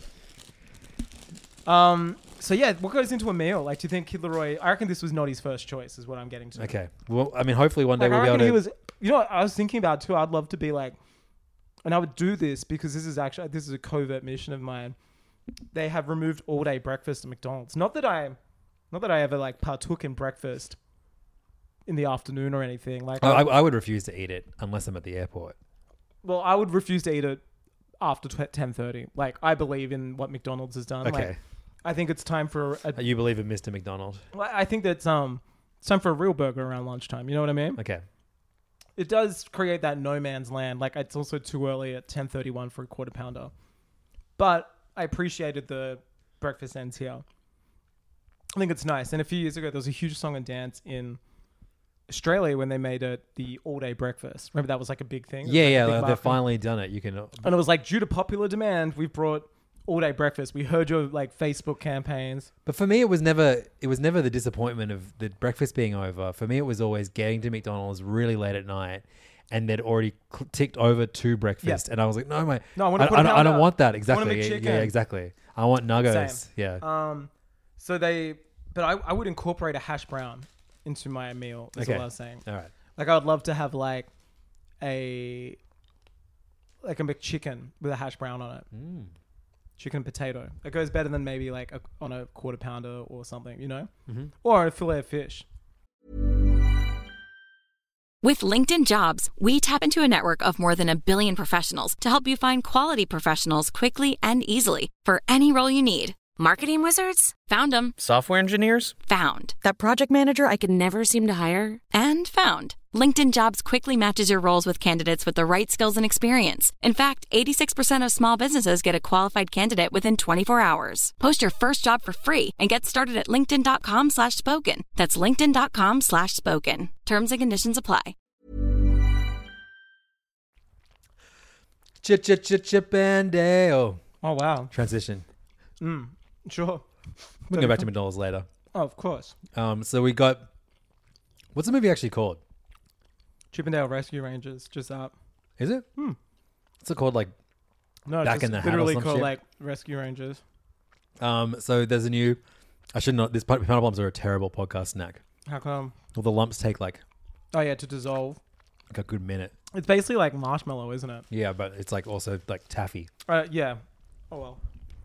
Um. So yeah, what goes into a meal? Like, do you think Kid Laroi? I reckon this was not his first choice, is what I'm getting to. Okay. Well, I mean, hopefully one day Like, we'll I be able reckon to. he was. You know what I was thinking about too? I'd love to be like, and I would do this because this is actually this is a covert mission of mine. They have removed all day breakfast at McDonald's. Not that I, not that I ever like partook in breakfast in the afternoon or anything. Like, I, I, I would refuse to eat it unless I'm at the airport. well, I would refuse to eat it after ten thirty. Like, I believe in what McDonald's has done. Okay. Like, I think it's time for a. You believe in Mister McDonald? Well, I think that's um, it's time for a real burger around lunchtime. You know what I mean? Okay. It does create that no man's land. Like, it's also too early at ten thirty-one for a quarter pounder. But I appreciated the breakfast ends here. I think it's nice. And a few years ago, there was a huge song and dance in Australia when they made it the all-day breakfast. Remember, that was like a big thing? It was Yeah, like a yeah. big They've marketing. finally done it. You can. And it was like, due to popular demand, we've brought all-day breakfast. We heard your like Facebook campaigns. But for me, it was never. It was never the disappointment of the breakfast being over. For me, it was always getting to McDonald's really late at night, and they'd already cl- ticked over to breakfast, Yeah. and I was like, no, mate. No, I want I, to put I, a don't, I don't pounder. want that. I want a Exactly. Yeah, McChicken. yeah, exactly. I want nuggos. Same. Yeah. Um, so they, but I, I would incorporate a hash brown into my meal. Is Okay. all I was saying. All right. Like, I would love to have like a like a McChicken with a hash brown on it. Mm. Chicken and potato. It goes better than maybe like a, on a quarter pounder or something, you know? Mm-hmm. Or a fillet of fish. With LinkedIn Jobs, we tap into a network of more than a billion professionals to help you find quality professionals quickly and easily for any role you need. Marketing wizards? Found them. Software engineers? Found. That project manager I could never seem to hire? And found. LinkedIn Jobs quickly matches your roles with candidates with the right skills and experience. In fact, eighty-six percent of small businesses get a qualified candidate within twenty-four hours. Post your first job for free and get started at linkedin.com slash spoken. That's linkedin.com slash spoken. Terms and conditions apply. Chip, chip, chip, chip, and Dale. Oh, wow. Transition. Mm, sure. We can go back to McDonald's later. Oh, of course. Um, so we got. What's the movie actually called? Chippendale Rescue Rangers, just up. Is it? Hmm. What's it called? Like, No, Back just in the Hat or literally some called shit? like Rescue Rangers. um. So there's a new. I should not. This pineapple bombs are a terrible podcast snack. How come? Well, the lumps take like Oh, yeah, to dissolve. like a good minute. It's basically like marshmallow, isn't it? Yeah, but it's like also like taffy. Uh, yeah. Oh, well.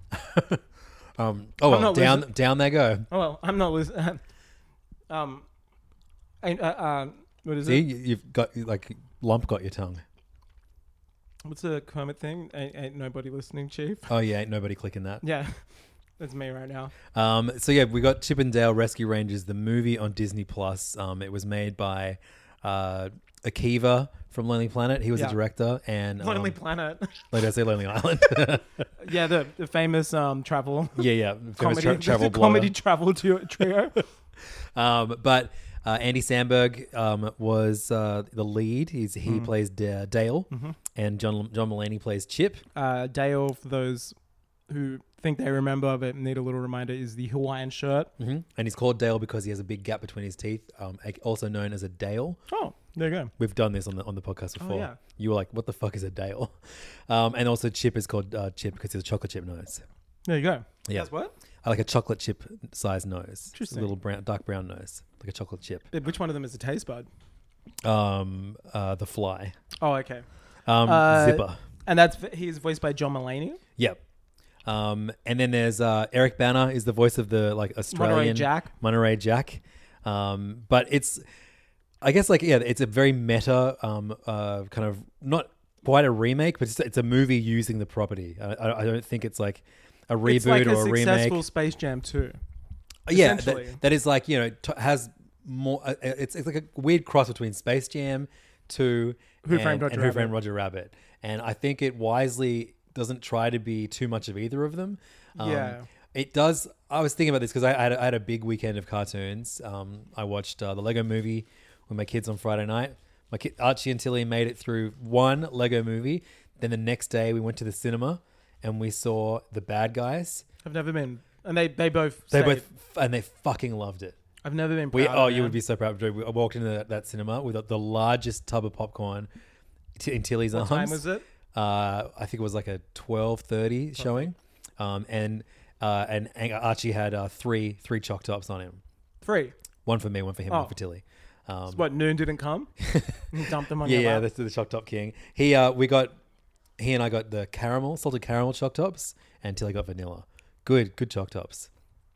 Um. Oh well, not down losing- down they go. Oh, well, I'm not listening. um, I, uh, um, what is See, it? you- you've got like lump got your tongue. What's the Kermit thing? Ain't, ain't nobody listening, Chief? Oh yeah, ain't nobody clicking that. Yeah, that's me right now. Um, so yeah, we got Chip and Dale Rescue Rangers, the movie on Disney Plus. Um, it was made by uh, Akiva from Lonely Planet. He was Yeah. the director, and um, Lonely Planet. like I say, Lonely Island. Yeah, the, the famous um travel yeah, yeah, famous comedy, tra- travel the comedy blogger. travel trio. trio. Um, but uh, Andy Samberg um, was uh, the lead. He's he plays D- Dale, and John John Mulaney plays Chip. uh, Dale, for those who think they remember but need a little reminder, is the Hawaiian shirt. Mm-hmm. And he's called Dale because he has a big gap between his teeth, um, a- also known as a Dale. Oh, there you go. We've done this on the on the podcast before. yeah. You were like, "What the fuck is a Dale?" Um, and also, Chip is called uh, Chip because he has a chocolate chip nose. There you go. Yeah. That's what? I like a chocolate chip sized nose, just a Interesting. little brown, dark brown nose, like a chocolate chip. Uh, Which one of them is a taste bud? Um, uh, the Fly, Oh, okay. um, Uh, Zipper. And that's he's voiced by John Mulaney. Yep. Um, and then there's uh, Eric Bana is the voice of the like Australian Monterey Jack. Monterey Jack. Um, but it's, I guess like yeah, it's a very meta, um, uh, kind of not quite a remake, but it's, it's a movie using the property. I, I, I don't think it's like a reboot It's like or a a remake. successful Space Jam two. Yeah, essentially. that, that is like you know t- has more. Uh, it's it's like a weird cross between Space Jam two Who and, Framed Roger and Who Rabbit. Framed Roger Rabbit, and I think it wisely. doesn't try to be too much of either of them. Um, Yeah. It does. I was thinking about this because I, I, had a, I had a big weekend of cartoons. Um, I watched uh, the Lego Movie with my kids on Friday night. My kid, Archie and Tilly made it through one Lego Movie. Then the next day we went to the cinema and we saw The Bad Guys. I've never been, and they they both They stayed. both and they fucking loved it. I've never been. We proud oh of you it. would be so proud. We I walked into that, that cinema with the largest tub of popcorn t- in Tilly's What arms. time was it? Uh, I think it was like a twelve thirty showing, um, and uh, and and Archie had uh, three three choc tops on him. Free. One for me, one for him, Oh. one for Tilly. Um, So what? Noon didn't come. You dumped them on yeah, your yeah, lap. that's the choc top king. He uh, we got he and I got the caramel salted caramel choc tops, and Tilly got vanilla. Good, good choc tops.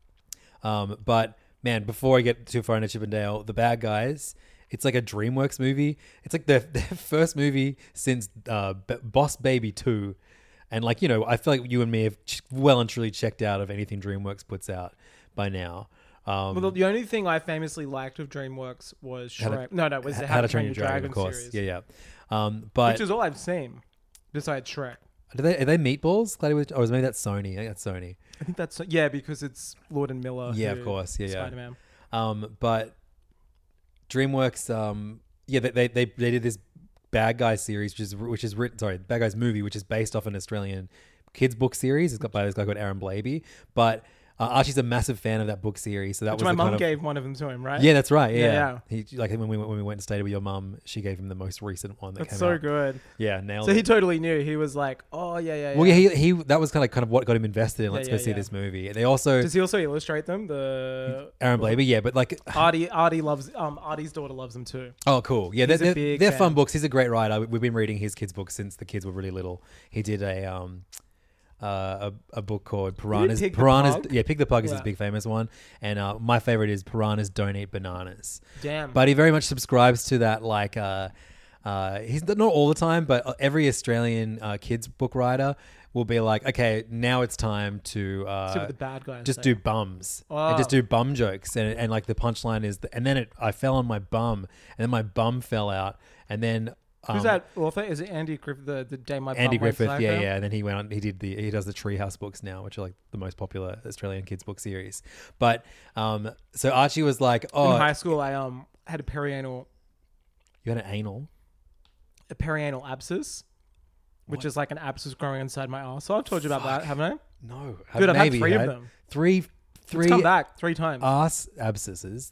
Um, but man, before I get too far into Chippendale, The Bad Guys, it's like a DreamWorks movie. It's like their, their first movie since uh, B- Boss Baby two. And like, you know, I feel like you and me have ch- well and truly checked out of anything DreamWorks puts out by now. Um, Well, the only thing I famously liked of DreamWorks was How to- Shrek. no, no, it was the How to Train Your Dragon, of course. series, Yeah, yeah. Um, but which is all I've seen besides Shrek. are they, are they Meatballs? Glad it was, or was maybe that's Sony. I think that's Sony. I think that's yeah, because it's Lord and Miller. Yeah, who- of course. Yeah, yeah. Spider-Man. Um, but DreamWorks, um, yeah, they, they they they did this Bad Guys series, which is which is written sorry, Bad Guys movie, which is based off an Australian kids book series. It's got by this guy called Aaron Blaby. But uh, Archie's a massive fan of that book series, so that Which was my the mum kind of, gave one of them to him, right? Yeah, that's right. Yeah, Yeah, He like when we when we went and stayed with your mum, she gave him the most recent one that That's came so out. good. Yeah, nailed So it. he totally knew. He was like, "Oh yeah, yeah, yeah." well, yeah, he, he that was kind of kind of what got him invested in. Yeah, Let's yeah, go see yeah. this movie. They also Does he also illustrate them? The Aaron Blaby, yeah, but like Artie, Artie loves. Um, Artie's daughter loves them too. oh, cool. Yeah, He's they're, a they're, big they're fan. fun books. He's a great writer. We've been reading his kids' books since the kids were really little. He did a um, uh, a, a book called Piranhas. Pig the Piranhas. Pug? Yeah, Pig the Pug is his Yeah. big famous one. And uh, my favorite is Piranhas Don't Eat Bananas. Damn. But he very much subscribes to that. Like, uh, uh, he's not all the time, but every Australian uh, kids book writer will be like, okay, now it's time to uh, See what the bad guys just say. do bums and Oh. just do bum jokes, and and like the punchline is, the, and then it I fell on my bum, and then my bum fell out, and then. Um, Who's that author? Is it Andy Griffith? The the day my Andy bum went Griffith, yeah, psycho? yeah. And then he went on. He did the. He does the Treehouse books now, which are like the most popular Australian kids book series. But um, so Archie was like, "Oh, In high school, I um had a perianal you had an anal." a perianal abscess, which is like an abscess growing inside my arse. So I've told you about that, haven't I? No, Dude, I've had maybe three you of had them. Three, It's three come back three times. arse abscesses.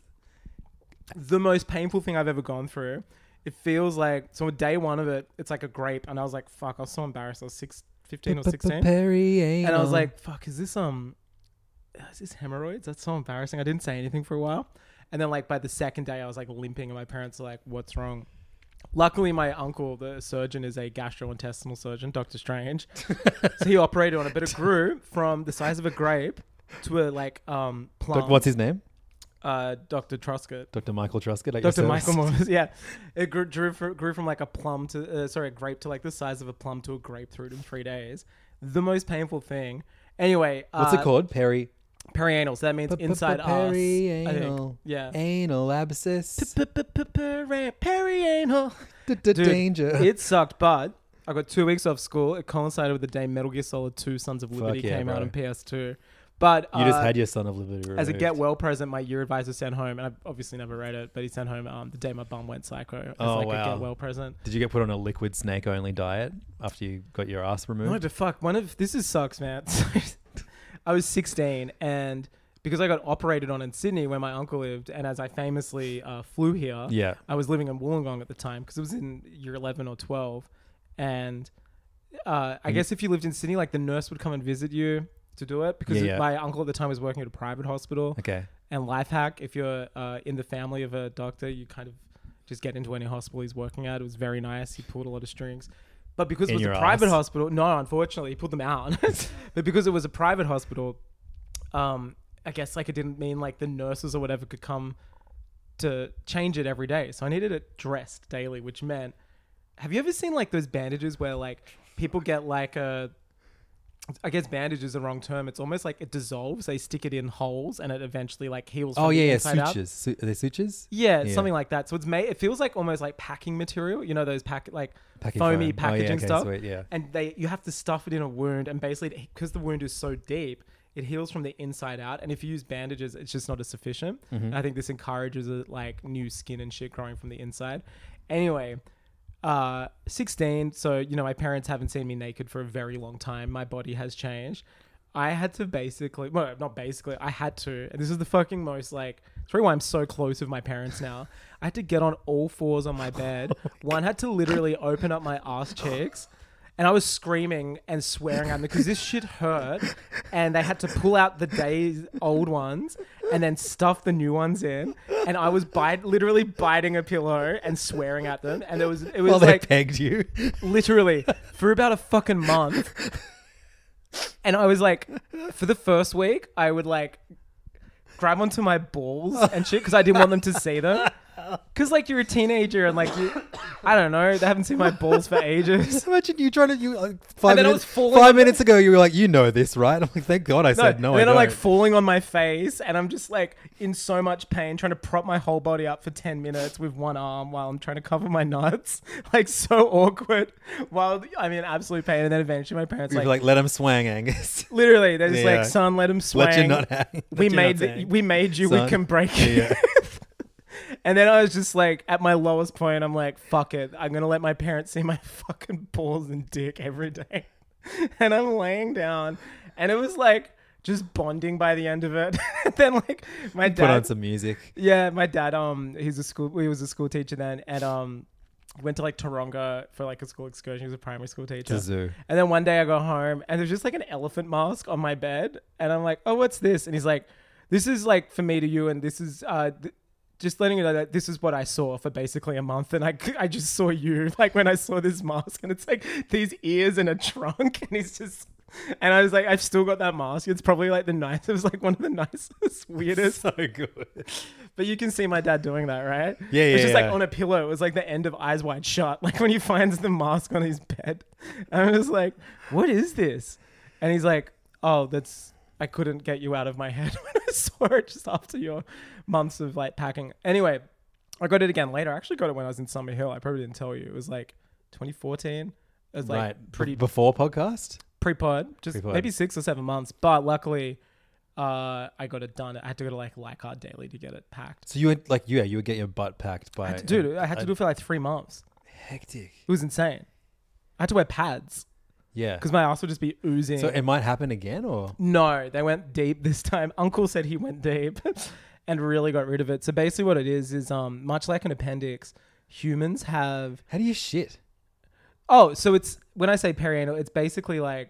the most painful thing I've ever gone through. It feels like, so day one of it, it's like a grape. And I was like, fuck, I was so embarrassed. I was six, fifteen or sixteen. Perianal. And I was like, fuck, is this, um, is this hemorrhoids? That's so embarrassing. I didn't say anything for a while. And then like by the second day, I was like limping and my parents were like, what's wrong? Luckily, my uncle, the surgeon, is a gastrointestinal surgeon, Doctor Strange. So he operated on it, but it grew from the size of a grape to a like um plum. Doc- what's his name? Uh, Doctor Truscott. Doctor Michael Truscott. At your Doctor Michael service? Morris, yeah. It grew, grew, fr- grew from like a plum to, uh, sorry, a grape to like the size of a plum to a grapefruit in three days. The most painful thing. Anyway. What's uh, it called? Peri. Perianal. So that means inside us. I think. Perianal. Yeah. Anal abscess. Perianal. D-d- Dude, Danger. It sucked, but I got two weeks off school. It coincided with the day Metal Gear Solid two Sons of Liberty yeah, came out bro. on P S two. But You just uh, had your Son of Liberty removed. as a get well present, my year advisor sent home, and I obviously never read it, but he sent home um, the day my bum went psycho as Oh, like a wow. get well present. Did you get put on a liquid snake only diet after you got your ass removed? No, the fuck. One of this is sucks, man. I was sixteen, and because I got operated on in Sydney where my uncle lived, and as I famously uh, flew here, Yeah. I was living in Wollongong at the time because it was in year eleven or twelve, and uh, I And- guess if you lived in Sydney, like the nurse would come and visit you to do it because Yeah, it- yeah. my uncle at the time was working at a private hospital. Okay. And life hack, if you're uh, in the family of a doctor, you kind of just get into any hospital he's working at. It was very nice. He pulled a lot of strings. But because In it was your a private ass? hospital, no, unfortunately, he pulled them out. But because it was a private hospital, um, I guess like it didn't mean like the nurses or whatever could come to change it every day. So I needed it dressed daily, which meant, have you ever seen like those bandages where like people get like a, I guess bandage is the wrong term. It's almost like it dissolves. They stick it in holes and it eventually like heals. Oh from yeah, the yeah, inside out. sutures. Su- are they sutures? Yeah, Yeah. something like that. So it's made. It feels like almost like packing material. You know those pack like Packing foamy foam. packaging oh, yeah, okay, stuff. Sweet, yeah. And they you have to stuff it in a wound, and basically because the wound is so deep, it heals from the inside out. And if you use bandages, it's just not as sufficient. Mm-hmm. And I think this encourages uh, like new skin and shit growing from the inside. Anyway. Uh, sixteen. So, you know, my parents haven't seen me naked for a very long time. My body has changed. I had to basically, well, not basically, I had to, and this is the fucking most like, it's probably why I'm so close with my parents now. I had to get on all fours on my bed. One had to literally open up my ass cheeks. And I was screaming and swearing at them because this shit hurt. And they had to pull out the days old ones and then stuff the new ones in. And I was bite, literally biting a pillow and swearing at them. And it was, it was Well, like they pegged you. literally for about a fucking month. And I was like, for the first week, I would like grab onto my balls and shit because I didn't want them to see them. Because like you're a teenager and like you, I don't know, they haven't seen my balls for ages. Imagine you trying to you like five And then I minutes. was falling Five on minutes ago, you were like, you know this, right? I'm like, thank God I said no. and then I I'm like don't. falling on my face and I'm just like in so much pain trying to prop my whole body up for ten minutes with one arm while I'm trying to cover my nuts. Like so awkward while I'm in absolute pain. And then eventually my parents You're like, like, let him swang, Angus. literally they're just Yeah. like, son, let him swang. Let you not hang. we Let you made not the, hang. we made you, we Son. can break it. Yeah. And then I was just like, at my lowest point, I'm like, fuck it. I'm going to let my parents see my fucking balls and dick every day. And I'm laying down. And it was like just bonding by the end of it. And then like my Put on dad. some music. Yeah, my dad, um, he's a school, he was a school teacher then. And um, went to like Taronga for like a school excursion. He was a primary school teacher. To zoo. And then one day I go home and there's just like an elephant mask on my bed. And I'm like, oh, what's this? And he's like, this is like for me to you. And this is, uh, th- just letting you know that this is what I saw for basically a month. And I, I just saw you like when I saw this mask and it's like these ears and a trunk and he's just, and I was like, I've still got that mask. It's probably like the nicest, it was like one of the nicest, weirdest. So good. But you can see my dad doing that, right? Yeah, yeah, It's just yeah. like on a pillow. It was like the end of Eyes Wide Shut. Like when he finds the mask on his bed. And I was like, what is this? And he's like, oh, that's, I couldn't get you out of my head when I saw it just after your months of like packing. Anyway, I got it again later. I actually got it when I was in Summer Hill. I probably didn't tell you. It was like twenty fourteen. It was like Right. pretty B- before podcast? pre-pod, just Pre-pod. maybe six or seven months. But luckily, uh, I got it done. I had to go to like Leichhardt Daily to get it packed. So you would like, yeah, you would get your butt packed by. I had to, dude, I had to a- do it for like three months. Hectic. It was insane. I had to wear pads Yeah. because my ass would just be oozing. So it might happen again, or No, they went deep this time. Uncle said he went deep and really got rid of it. So basically what it is, is um much like an appendix, humans have... how do you shit? Oh, so it's... When I say perianal, it's basically like...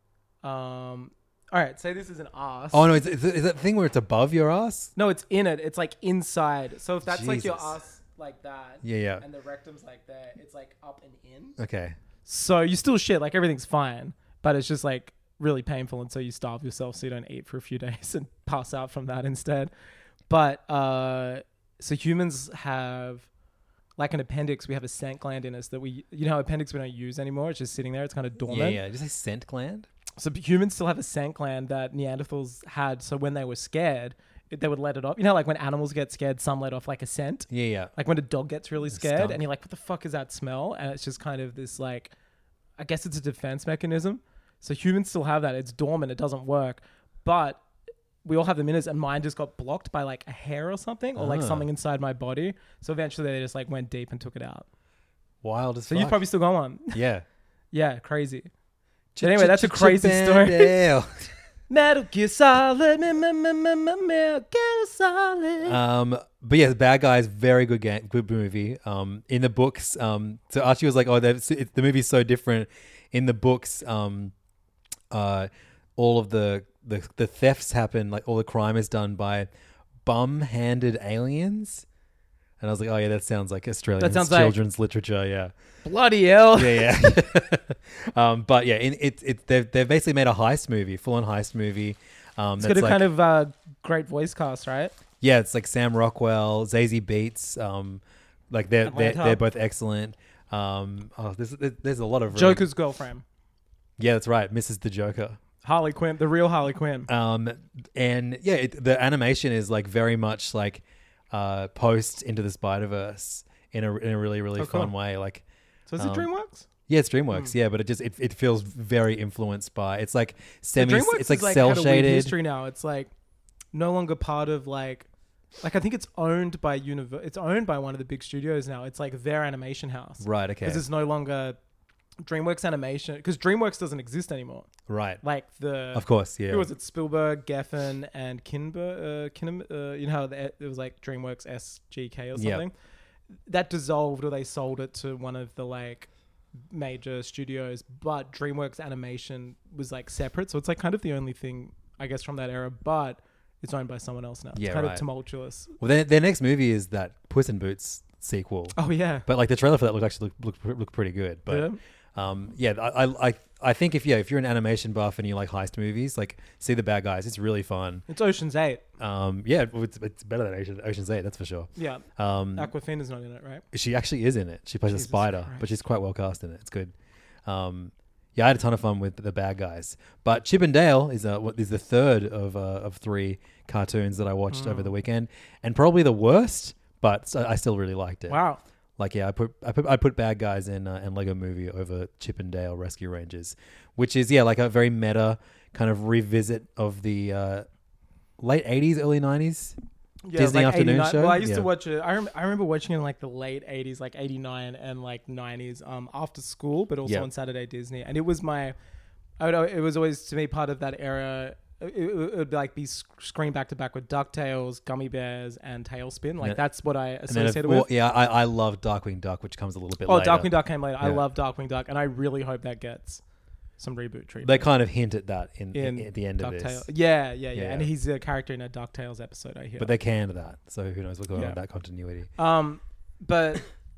um. All right, say this is an ass. Oh no, is, is, is that thing where it's above your ass? No, it's in it. It's like inside. So if that's like your Jesus. ass like that... Yeah, yeah. And the rectum's like there, it's like up and in. Okay. So you still shit, like everything's fine, but it's just like really painful, and so you starve yourself so you don't eat for a few days and pass out from that instead. But uh, so humans have like an appendix. We have a scent gland in us that we, you know, how appendix we don't use anymore. It's just sitting there. It's kind of dormant. Yeah, yeah. Did you say scent gland? So humans still have a scent gland that Neanderthals had. So when they were scared, it, they would let it off. You know, like when animals get scared, some let off like a scent. Yeah, yeah. Like when a dog gets really scared skunk. and you're like, what the fuck is that smell? And it's just kind of this like, I guess it's a defense mechanism. So humans still have that. It's dormant. It doesn't work. But we all have them in us, and mine just got blocked by like a hair or something or like Ah. something inside my body. So eventually they just like went deep and took it out. Wild as So fuck. you've probably still got one. Yeah. Yeah, crazy. But anyway, that's a crazy story. story. Metal Gear Solid, me- me- me- me- me- Metal Gear Solid. Um, but yeah, the Bad Guys, very good game, good movie. Um, in the books, um, so Archie was like, "Oh, they've- it's, the movie's so different." In the books, um, uh, all of the, the the thefts happen, like all the crime is done by bum-handed aliens. And I was like, "Oh yeah, that sounds like Australian That sounds like- children's literature." Yeah, Bloody hell. yeah, yeah. um, but yeah, in, it it they've they've basically made a heist movie, full-on heist movie. Um, It's that's got a like, kind of uh, great voice cast, right? yeah, it's like Sam Rockwell, Zazie Beetz. Um, like they're they're, Atlanta. they're both excellent. Um, oh, there's there's a lot of really- Joker's girlfriend. Yeah, that's right, Missus the Joker. Harley Quinn, the real Harley Quinn. Um, and yeah, it, the animation is like very much like uh, post Into the Spider-Verse in a in a really really Oh, fun cool. way. Like, So is um, it DreamWorks? yeah, it's DreamWorks. Mm. Yeah, but it just it, it feels very influenced by. It's like So semi. DreamWorks It's like, is like cell had a weird shaded. history now. It's like no longer part of like, like I think it's owned by Univer- It's owned by one of the big studios now. It's like their animation house. Right. Okay. Because it's no longer DreamWorks Animation. Because DreamWorks doesn't exist anymore. Right. Like the Of course. Yeah. who was it? Spielberg, Geffen, and Kinber. Uh, Kinem, uh, you know how the, it was like DreamWorks S G K or Yep. something. That dissolved, or they sold it to one of the like major studios. But DreamWorks Animation was like separate, so it's like kind of the only thing I guess from that era. But it's owned by someone else now. It's Yeah, kind right. of tumultuous. Well, their their next movie is that Puss in Boots sequel. Oh yeah, But like the trailer for that looked actually look look, look pretty good. But Yeah. um, yeah, I, I I I think if yeah if you're an animation buff and you like heist movies, like see The Bad Guys. It's really fun. it's Ocean's Eight. Um, yeah, it's, it's better than Ocean, Ocean's Eight, that's for sure. Yeah, Um, Aquafina's not in it, right? she actually is in it. She plays Jesus a spider, Christ. but she's quite well cast in it. It's good. Um, yeah, I had a ton of fun with The Bad Guys. But Chip and Dale is uh, what is the third of uh, of three cartoons that I watched over the Mm. weekend, and probably the worst. But so I still really liked it. Wow. Like yeah, I put I put I put Bad Guys in uh, and Lego Movie over Chip and Dale Rescue Rangers, which is yeah like a very meta kind of revisit of the uh, late eighties, early nineties. Yeah, Disney like afternoon eighty-nine show? Well, I used Yeah. to watch it. I, rem- I remember watching it in like the late eighties, like eighty-nine and like nineties, um, after school, but also Yeah. on Saturday Disney. And it was my, I would, it was always to me part of that era. It, it, it would like be sc- screened back to back with DuckTales, Gummy Bears, and Tailspin. Like Yeah. that's what I And then associated of- well, with. yeah, I, I love Darkwing Duck, which comes a little bit Oh, later. Darkwing Duck came later. I Yeah. love Darkwing Duck, and I really hope that gets some reboot treatment. They kind of hint at that in, in in, at the end of DuckTales. this. Yeah, yeah, yeah, Yeah. And he's a character in a DuckTales episode, I hear. But they canned that, so who knows what's going Yeah. on with that continuity. Um, but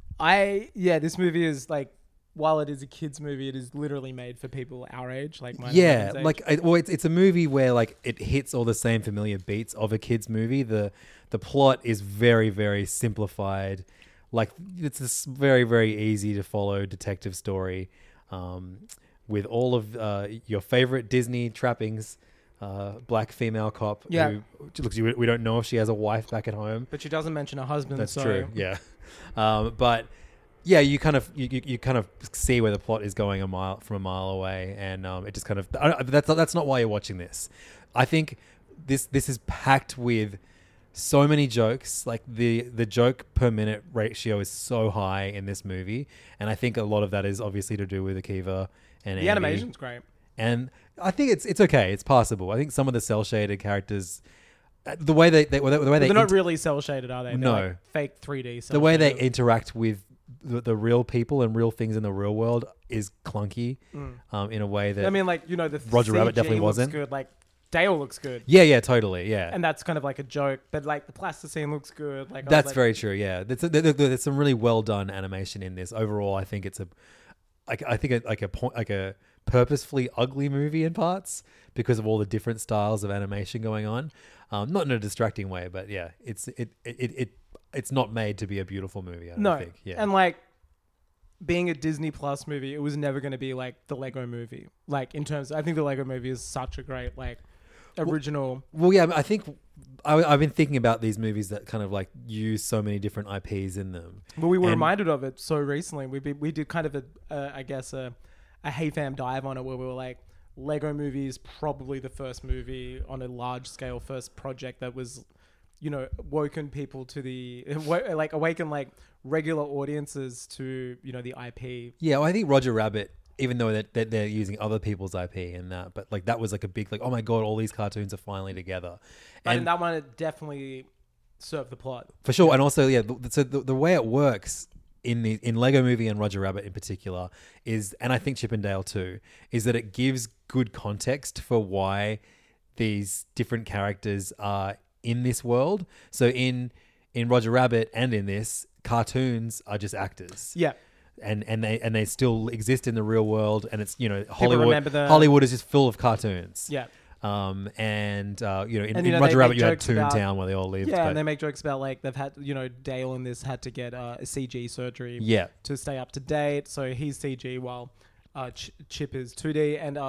I yeah, this movie is like, while it is a kids movie, it is literally made for people our age, like mine. and Yeah, Megan's age. like I, well, it's it's a movie where like it hits all the same familiar beats of a kids movie. The the plot is very very simplified. Like it's this very very easy to follow detective story, um, with all of uh, your favorite Disney trappings. Uh, black female cop. Yeah. Who, looks, we don't know if she has a wife back at home. but she doesn't mention her husband. That's so true. Yeah, um, but yeah, you kind of you, you, you kind of see where the plot is going a mile from a mile away, and um, it just kind of I don't- that's that's not why you're watching this. I think this this is packed with so many jokes. Like the the joke per minute ratio is so high in this movie, and I think a lot of that is obviously to do with Akiva and The Andy. animation's great. And I think it's it's okay. It's passable. I think some of the cell shaded characters, uh, the way they, they the way But they they're not inter- really cell shaded, are they? They're No. like fake three D. the way they interact with the, the real people and real things in the real world is clunky, um, in a way that I mean, like you know, the Roger Rabbit C G definitely looks wasn't. good. Like Dale looks good. yeah, yeah, totally, yeah. And that's kind of like a joke, but like the plasticine looks good. Like I was That's like, very true. Yeah, there's, there- there- there's some really well done animation in this. Overall, I think it's a, I, I think it, like a point, like a purposefully ugly movie in parts because of all the different styles of animation going on. Um, not in a distracting way, but yeah, it's it it it, it it's not made to be a beautiful movie. I don't no, think. Yeah, and like being a Disney Plus movie, it was never going to be like the Lego Movie. Like in terms, I think the Lego Movie is such a great like original. Well, yeah, I think I, I've been thinking about these movies that kind of like use so many different I Ps in them. Well, we were And- reminded of it so recently. We be, we did kind of a, uh, I guess a, a Hey Fam dive on it where we were like, Lego Movie is probably the first movie on a large scale, first project that was, you know, woken people to the like awaken like regular audiences to, you know, the I P. Yeah, well, I think Roger Rabbit, even though that they're, they're using other people's I P in that, but like that was like a big like, oh my god, all these cartoons are finally together, But and in that one, it definitely served the plot. for sure. And also, yeah, th- so the, the way it works in the in Lego Movie and Roger Rabbit in particular is, and I think Chip and Dale too, is that it gives good context for why these different characters are in this world. So in in Roger Rabbit and in this, cartoons are just actors. Yeah. And and they and they still exist in the real world, and it's, you know, Hollywood. remember them. Hollywood is just full of cartoons. Yeah. Um and uh, you know, in, And, you in know, Roger they Rabbit, make you had jokes about- Toontown where they all lived. Yeah, but and they make jokes about like they've had, you know, Dale in this had to get uh, a C G surgery yeah, to stay up to date. So he's C G while uh, Ch- Chip is two D. And uh,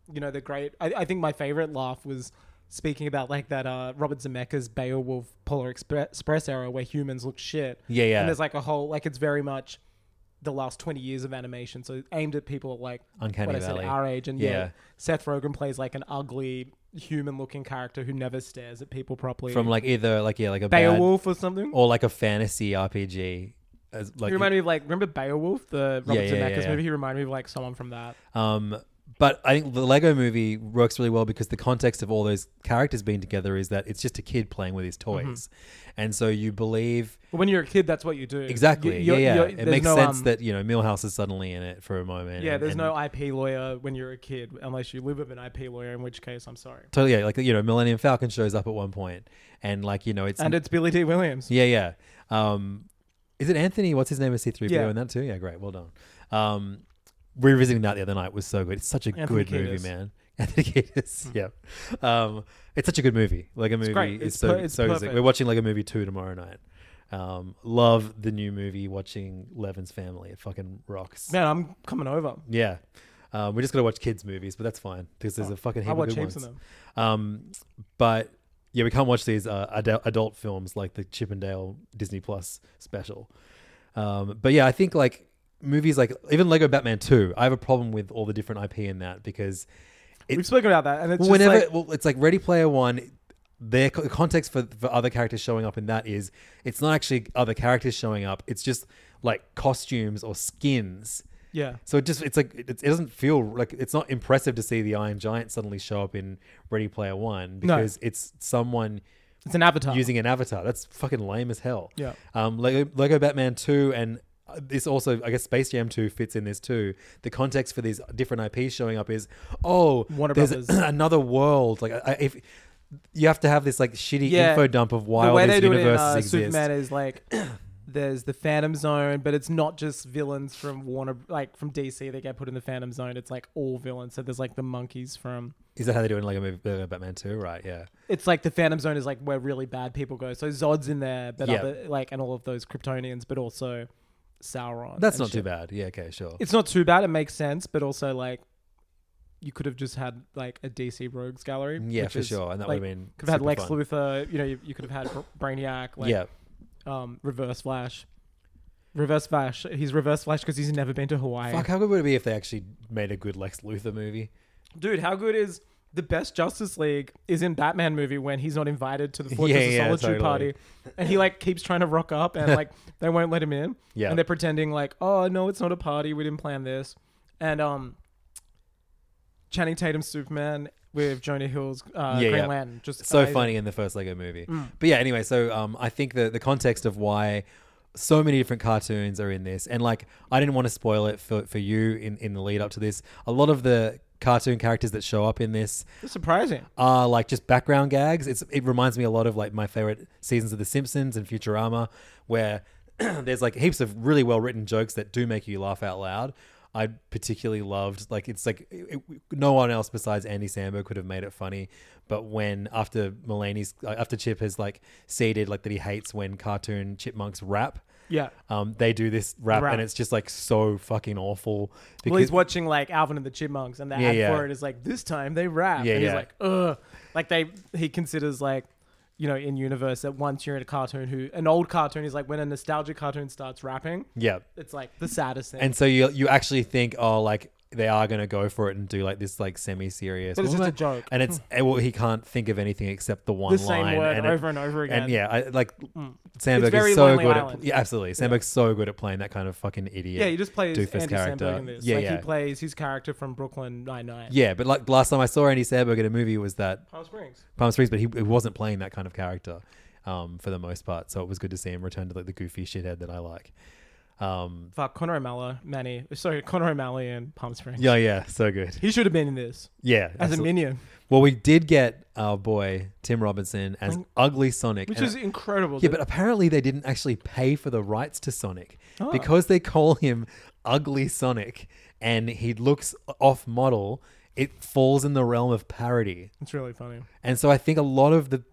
you know, the great. I, I think my favorite laugh was speaking about like that uh, Robert Zemeckis Beowulf Polar Expre- Express era where humans look shit. Yeah, yeah. And there's like a whole like it's very much the last twenty years of animation, so aimed at people like Uncanny what I said, Valley. our age, and yeah. Yeah. Seth Rogen plays like an ugly human-looking character who never stares at people properly. From like either like yeah like a bad, Beowulf or something. or like a fantasy R P G. As like he reminded me of like remember Beowulf, the Robert Yeah, yeah, Zemeckis yeah. movie. He reminded me of like someone from that. Um, but I think the Lego movie works really well because the context of all those characters being together is that it's just a kid playing with his toys. Mm-hmm. And so you believe... But when you're a kid, that's what you do. Exactly. You- yeah, you're- yeah. you're- It there's makes no, sense um, that, you know, Millhouse is suddenly in it for a moment. Yeah, and- there's and no I P lawyer when you're a kid, unless you live with an I P lawyer, in which case, I'm sorry. Totally, yeah. Like, you know, Millennium Falcon shows up at one point and, like, you know, it's... And it's Billy D. Williams. Yeah, yeah. Um, is it Anthony? What's his name? Is C three P O Yeah. in that too? Yeah, great. Well done. Um, revisiting that the other night was so good. It's such a Anthony good movie, Kiedis. man. Anthony Kiedis. Yeah. Um, it's such a good movie. Lego movie great. is It's so per- it's so sick. perfect. We're watching Lego Movie two tomorrow night. Um, love the new movie. Watching Levin's Family. It fucking rocks. Man, I'm coming over. Yeah. Um, we just got to watch kids movies, but that's fine because there's a fucking heap I of watch good heaps ones. of them. Um, but yeah, we can't watch these uh, adult, adult films like the Chip and Dale Disney Plus special. Um, but yeah, I think like movies like even Lego Batman two, I have a problem with all the different I P in that because it, We've spoken about that, and it's well, just whenever like, well, it's like Ready Player One. Their co- context for for other characters showing up in that is it's not actually other characters showing up. It's just like costumes or skins. yeah. So it just it's like it, it doesn't feel like it's not impressive to see the Iron Giant suddenly show up in Ready Player One No. because it's someone It's an avatar. using an avatar. That's fucking lame as hell. Yeah. Um, Lego, Lego Batman two and uh, this also, I guess Space Jam two fits in this too. The context for these different I Ps showing up is, oh, Warner there's Brothers. another world. Like I, if you have to have this like shitty Yeah. info dump of why the all way these they do it in universes uh, exist. Superman is like there's the Phantom Zone, but it's not just villains from Warner, like from D C that get put in the Phantom Zone. It's like all villains. So there's like the monkeys from. Is that how they do it in Lego movie, Lego Batman two? Right, yeah. It's like the Phantom Zone is like where really bad people go. So Zod's in there, but Yeah. other, like and all of those Kryptonians, but also Sauron. That's and not too shit. bad. Yeah, okay, sure. It's not too bad. It makes sense, but also like you could have just had like a D C Rogues gallery. Yeah, which for is, sure. And that like, would have been could have had super Lex fun. Luthor. You know, you, you could have had Br- Brainiac. Like, yeah. um, Reverse Flash. Reverse Flash. He's Reverse Flash because he's never been to Hawaii. Fuck, how good would it be if they actually made a good Lex Luthor movie? Dude, how good is the best Justice League is in Batman movie when he's not invited to the Fortress Yeah, of yeah, Solitude totally. party, and he like keeps trying to rock up and like they won't let him in. Yeah. and they're pretending like, oh no, it's not a party. We didn't plan this. And um, Channing Tatum's Superman with Jonah Hill's uh, Yeah, Green yeah. Lantern, just So amazing. funny in the first Lego movie. Mm. But yeah, anyway, so um, I think the the context of why so many different cartoons are in this, and like I didn't want to spoil it for, for you in, in the lead up to this. A lot of the cartoon characters that show up in this It's surprising. are like just background gags. It's it reminds me a lot of like my favorite seasons of The Simpsons and Futurama, where there's like heaps of really well written jokes that do make you laugh out loud. I particularly loved like it's like it, it- no one else besides Andy Samberg could have made it funny. But when after Mulaney's uh, after Chip has like stated like that he hates when cartoon chipmunks rap. Yeah. Um, they do this rap, Rap. and it's just like so fucking awful. Well, he's watching like Alvin and the Chipmunks, and the Yeah, ad yeah. for it is like, this time they rap. Yeah, and he's yeah. like, ugh. Like they, he considers like, you know, in universe that once you're in a cartoon who, an old cartoon is like when a nostalgic cartoon starts rapping, yeah. it's like the saddest thing. And so you you actually think, oh, like they are gonna go for it and do like this like semi-serious, But it's well, just a like- joke. and it's eh, well, he can't think of anything except the one the same line word and it- over and over again. And yeah, I, like Mm. Sandberg It's very is so Lonely good Island. at yeah, absolutely. Sandberg's so good at playing that kind of fucking idiot. yeah, he just plays doofus Andy character. Samberg in this. Yeah, like yeah. he plays his character from Brooklyn Nine-Nine. Yeah, but like last time I saw Andy Samberg in a movie was that Palm Springs. Palm Springs, but he, he wasn't playing that kind of character um, for the most part. So it was good to see him return to like the goofy shithead that I like. Um, Fuck, Connor O'Malley, Manny. Sorry, Connor O'Malley in Palm Springs. yeah, yeah, so good. He should have been in this Yeah, as absolutely. a minion, Well, we did get our boy Tim Robinson as Like- Ugly Sonic, which and- is incredible. yeah, dude. but apparently they didn't actually pay for the rights to Sonic Oh. because they call him Ugly Sonic and he looks off model. It falls in the realm of parody, It's really funny. and so I think a lot of the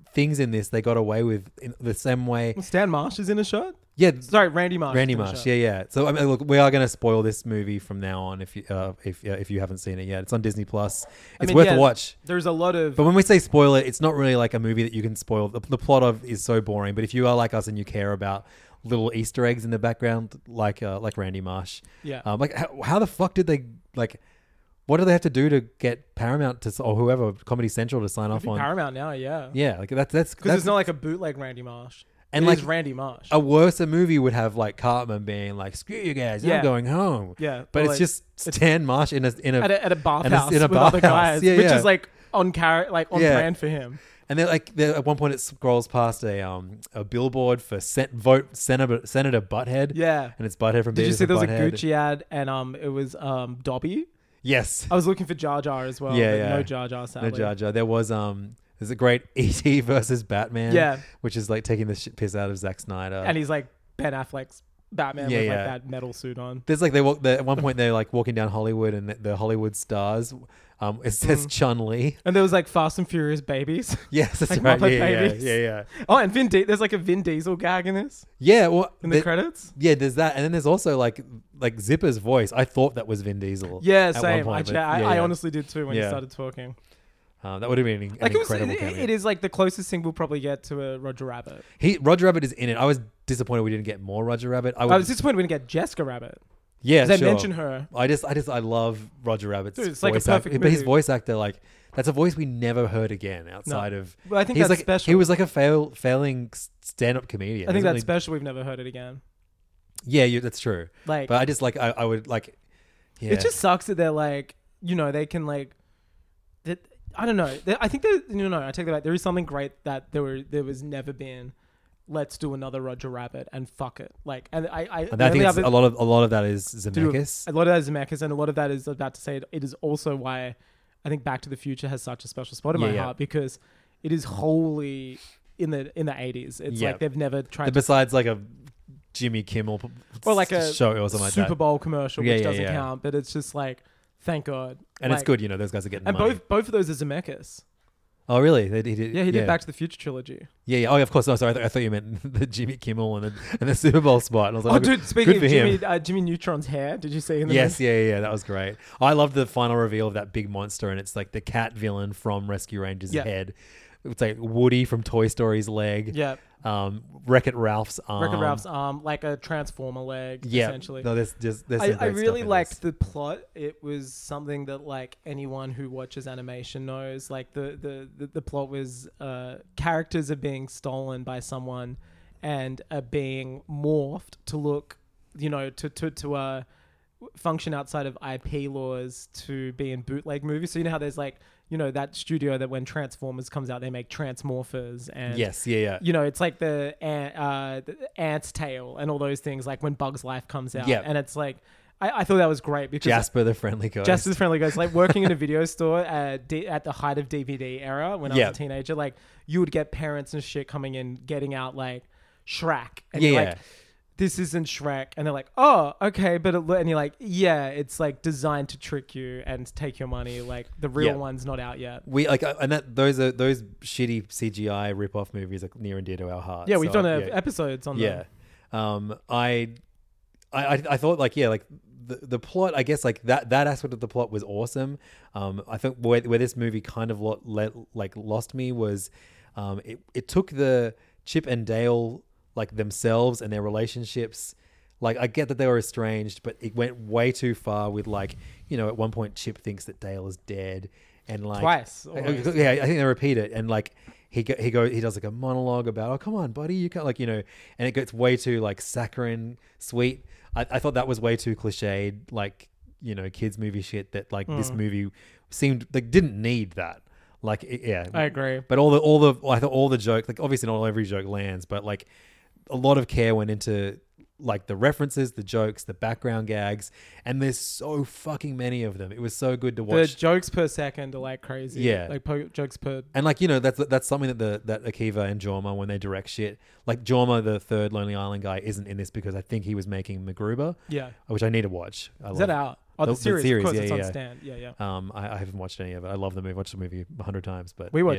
things in this they got away with in the same way. Stan Marsh is in a shot. Yeah, Sorry, Randy Marsh. Randy is in a Marsh. shot. Yeah, yeah. So I mean, look, we are going to spoil this movie from now on if you uh, if uh, if you haven't seen it yet. It's on Disney Plus. I It's mean, worth yeah, a watch. There's a lot of But when we say spoil it, it's not really like a movie that you can spoil. The, the plot of is so boring. But if you are like us and you care about little Easter eggs in the background, like uh, like Randy Marsh, yeah. um, like how, how the fuck did they like? What do they have to do to get Paramount to or whoever Comedy Central to sign off on? Paramount now, yeah. Yeah, like that's that's Because it's not like a bootleg Randy Marsh. And It like is Randy Marsh. a worse movie would have like Cartman being like, "Screw you guys, Yeah. I'm going home." Yeah, but or it's like- just Stan Marsh in a in a, at a at a and bathhouse in a with other bathhouse. guys, Yeah, which yeah. is like on car like on Yeah. brand for him. and then like there, at one point it scrolls past a um a billboard for sen- vote Senator Senator Butthead. Yeah. and it's Butthead from Did you Beavis see there was a and Butthead. Gucci ad and um it was um Dobby? Yes, I was looking for Jar Jar as well. Yeah, but yeah. No Jar Jar, sadly. no Jar Jar. There was um there's a great E T versus Batman. Yeah. which is like taking the shit piss out of Zack Snyder. And he's like Ben Affleck's Batman Yeah, with yeah. like that metal suit on. There's like they walk. They, at one point they're like walking down Hollywood, and the, the Hollywood stars. Um, it says Mm. Chun Li. And there was like Fast and Furious babies. Yes, that's Like right. Muppet Yeah, yeah, babies. yeah, yeah. Oh, and Vin Di- there's like a Vin Diesel gag in this Yeah, well, in the there- credits. yeah, there's that, and then there's also like like Zipper's voice. I thought that was Vin Diesel. Yeah, at one same. point, I, but I, yeah, I yeah. honestly did too when Yeah. he started talking. Um, that would have been an, Like an it was, incredible it, cameo. it is like the closest thing we'll probably get to a Roger Rabbit. He Roger Rabbit is in it. I was disappointed we didn't get more Roger Rabbit. I, would, I was disappointed we didn't get Jessica Rabbit. yeah, They sure. mention her. I just, I just, I love Roger Rabbit's Dude, it's like a voice actor. perfect But his movie. voice actor, like, that's a voice we never heard again outside of. Well, I think he's that's like, special. He was like a fail, failing stand-up comedian. I think He that's wasn't special. We've never heard it again. really- Yeah, you, that's true. Like, But I just like, I, I would like. Yeah. it just sucks that they're like, you know, they can like, that I don't know. They- I think that no, no, I take that back. There is something great that there were there was never been. Let's do another Roger Rabbit and fuck it. Like, and I, I, And the I only think it's, other- a lot of a lot of that is to do- Zemeckis. A lot of that is Zemeckis, and a lot of that is about to say it, it is also why I think Back to the Future has such a special spot in Yeah, my yeah. heart because it is wholly in the in the eighties. It's Yeah. like they've never tried But to besides like a Jimmy Kimmel p- or like a show or something like Super that. Bowl commercial, Yeah, which yeah, doesn't yeah. count. But it's just like, thank God, And it's Like- good, you know, those guys are getting And money. both both of those are Zemeckis. Oh, really? They, he did, Yeah, he did Back to the Future trilogy. Yeah, yeah. Oh, yeah, of course. Oh, sorry. I, th- I thought you meant the Jimmy Kimmel and the, and the Super Bowl spot. And I was like, Oh, oh, good- dude, speaking good of for him. Jimmy, uh, Jimmy Neutron's hair, did you see in the Yes, movie? yeah, yeah, yeah, that was great. I love the final reveal of that big monster, and it's like the cat villain from Rescue Rangers' Yeah. head. It's like Woody from Toy Story's leg. Yeah. Um, Wreck-It Ralph's arm. Wreck-It Ralph's arm, like a transformer leg, Yeah. essentially. No, there's just there's I, some I great really stuff in liked this. the plot. It was something that like anyone who watches animation knows. Like the the the, the plot was uh, characters are being stolen by someone and are being morphed to look, you know, to to to uh function outside of I P laws to be in bootleg movies. So you know how there's like, you know, that studio that when Transformers comes out they make Transmorphers and Yes, yeah, yeah. you know, it's like the, ant, uh, the Ant's Tail and all those things, like when Bug's Life comes out. Yeah. And it's like, I, I thought that was great because Jasper the Friendly Ghost. Jasper's Friendly Ghost, like working in a video store at, D- at the height of D V D era when I Yeah. was a teenager, like you would get parents and shit coming in, getting out like Shrek. And Yeah, you're yeah. like, this isn't Shrek. And they're like, oh, okay. But it, lo-" and you're like, yeah, it's like designed to trick you and take your money. Like the real Yeah. one's not out yet. We like, uh, and that those are those shitty C G I rip-off movies are near and dear to our hearts. Yeah, we've So, done uh, yeah. episodes on Yeah. them. Um, I, I, I- I thought like, yeah, like the, the plot, I guess like that, that aspect of the plot was awesome. Um, I think where, where this movie kind of lo- let, like lost me was, um, it, it took the Chip and Dale, like themselves and their relationships. Like, I get that they were estranged, but it went way too far with like, you know, at one point Chip thinks that Dale is dead and like Twice, Uh, almost. Yeah, I think they repeat it, and like he go, he go he does like a monologue about, oh come on buddy, you can't, like, you know, and it gets way too like saccharine sweet. I, I thought that was way too cliched, like, you know, kids movie shit that like this movie seemed like didn't need that. Like it, yeah, I agree. But all the all the I thought all the joke, like obviously not every joke lands, but like a lot of care went into like the references, the jokes, the background gags, and there's so fucking many of them. It was so good to The watch. jokes per second are like crazy. Yeah. Like po- jokes per. And like, you know, that's that's something that the that Akiva and Jorma, when they direct shit, like Jorma, the third Lonely Island guy, isn't in this because I think he was making MacGruber, Yeah. which I need to watch. I Is love that out? Oh, the, The- the series, series, of course, yeah, it's on yeah. Stand. Yeah, yeah. Um, I, I haven't watched any of it. I love the movie. Watched the movie a hundred times, but We watched yeah. it.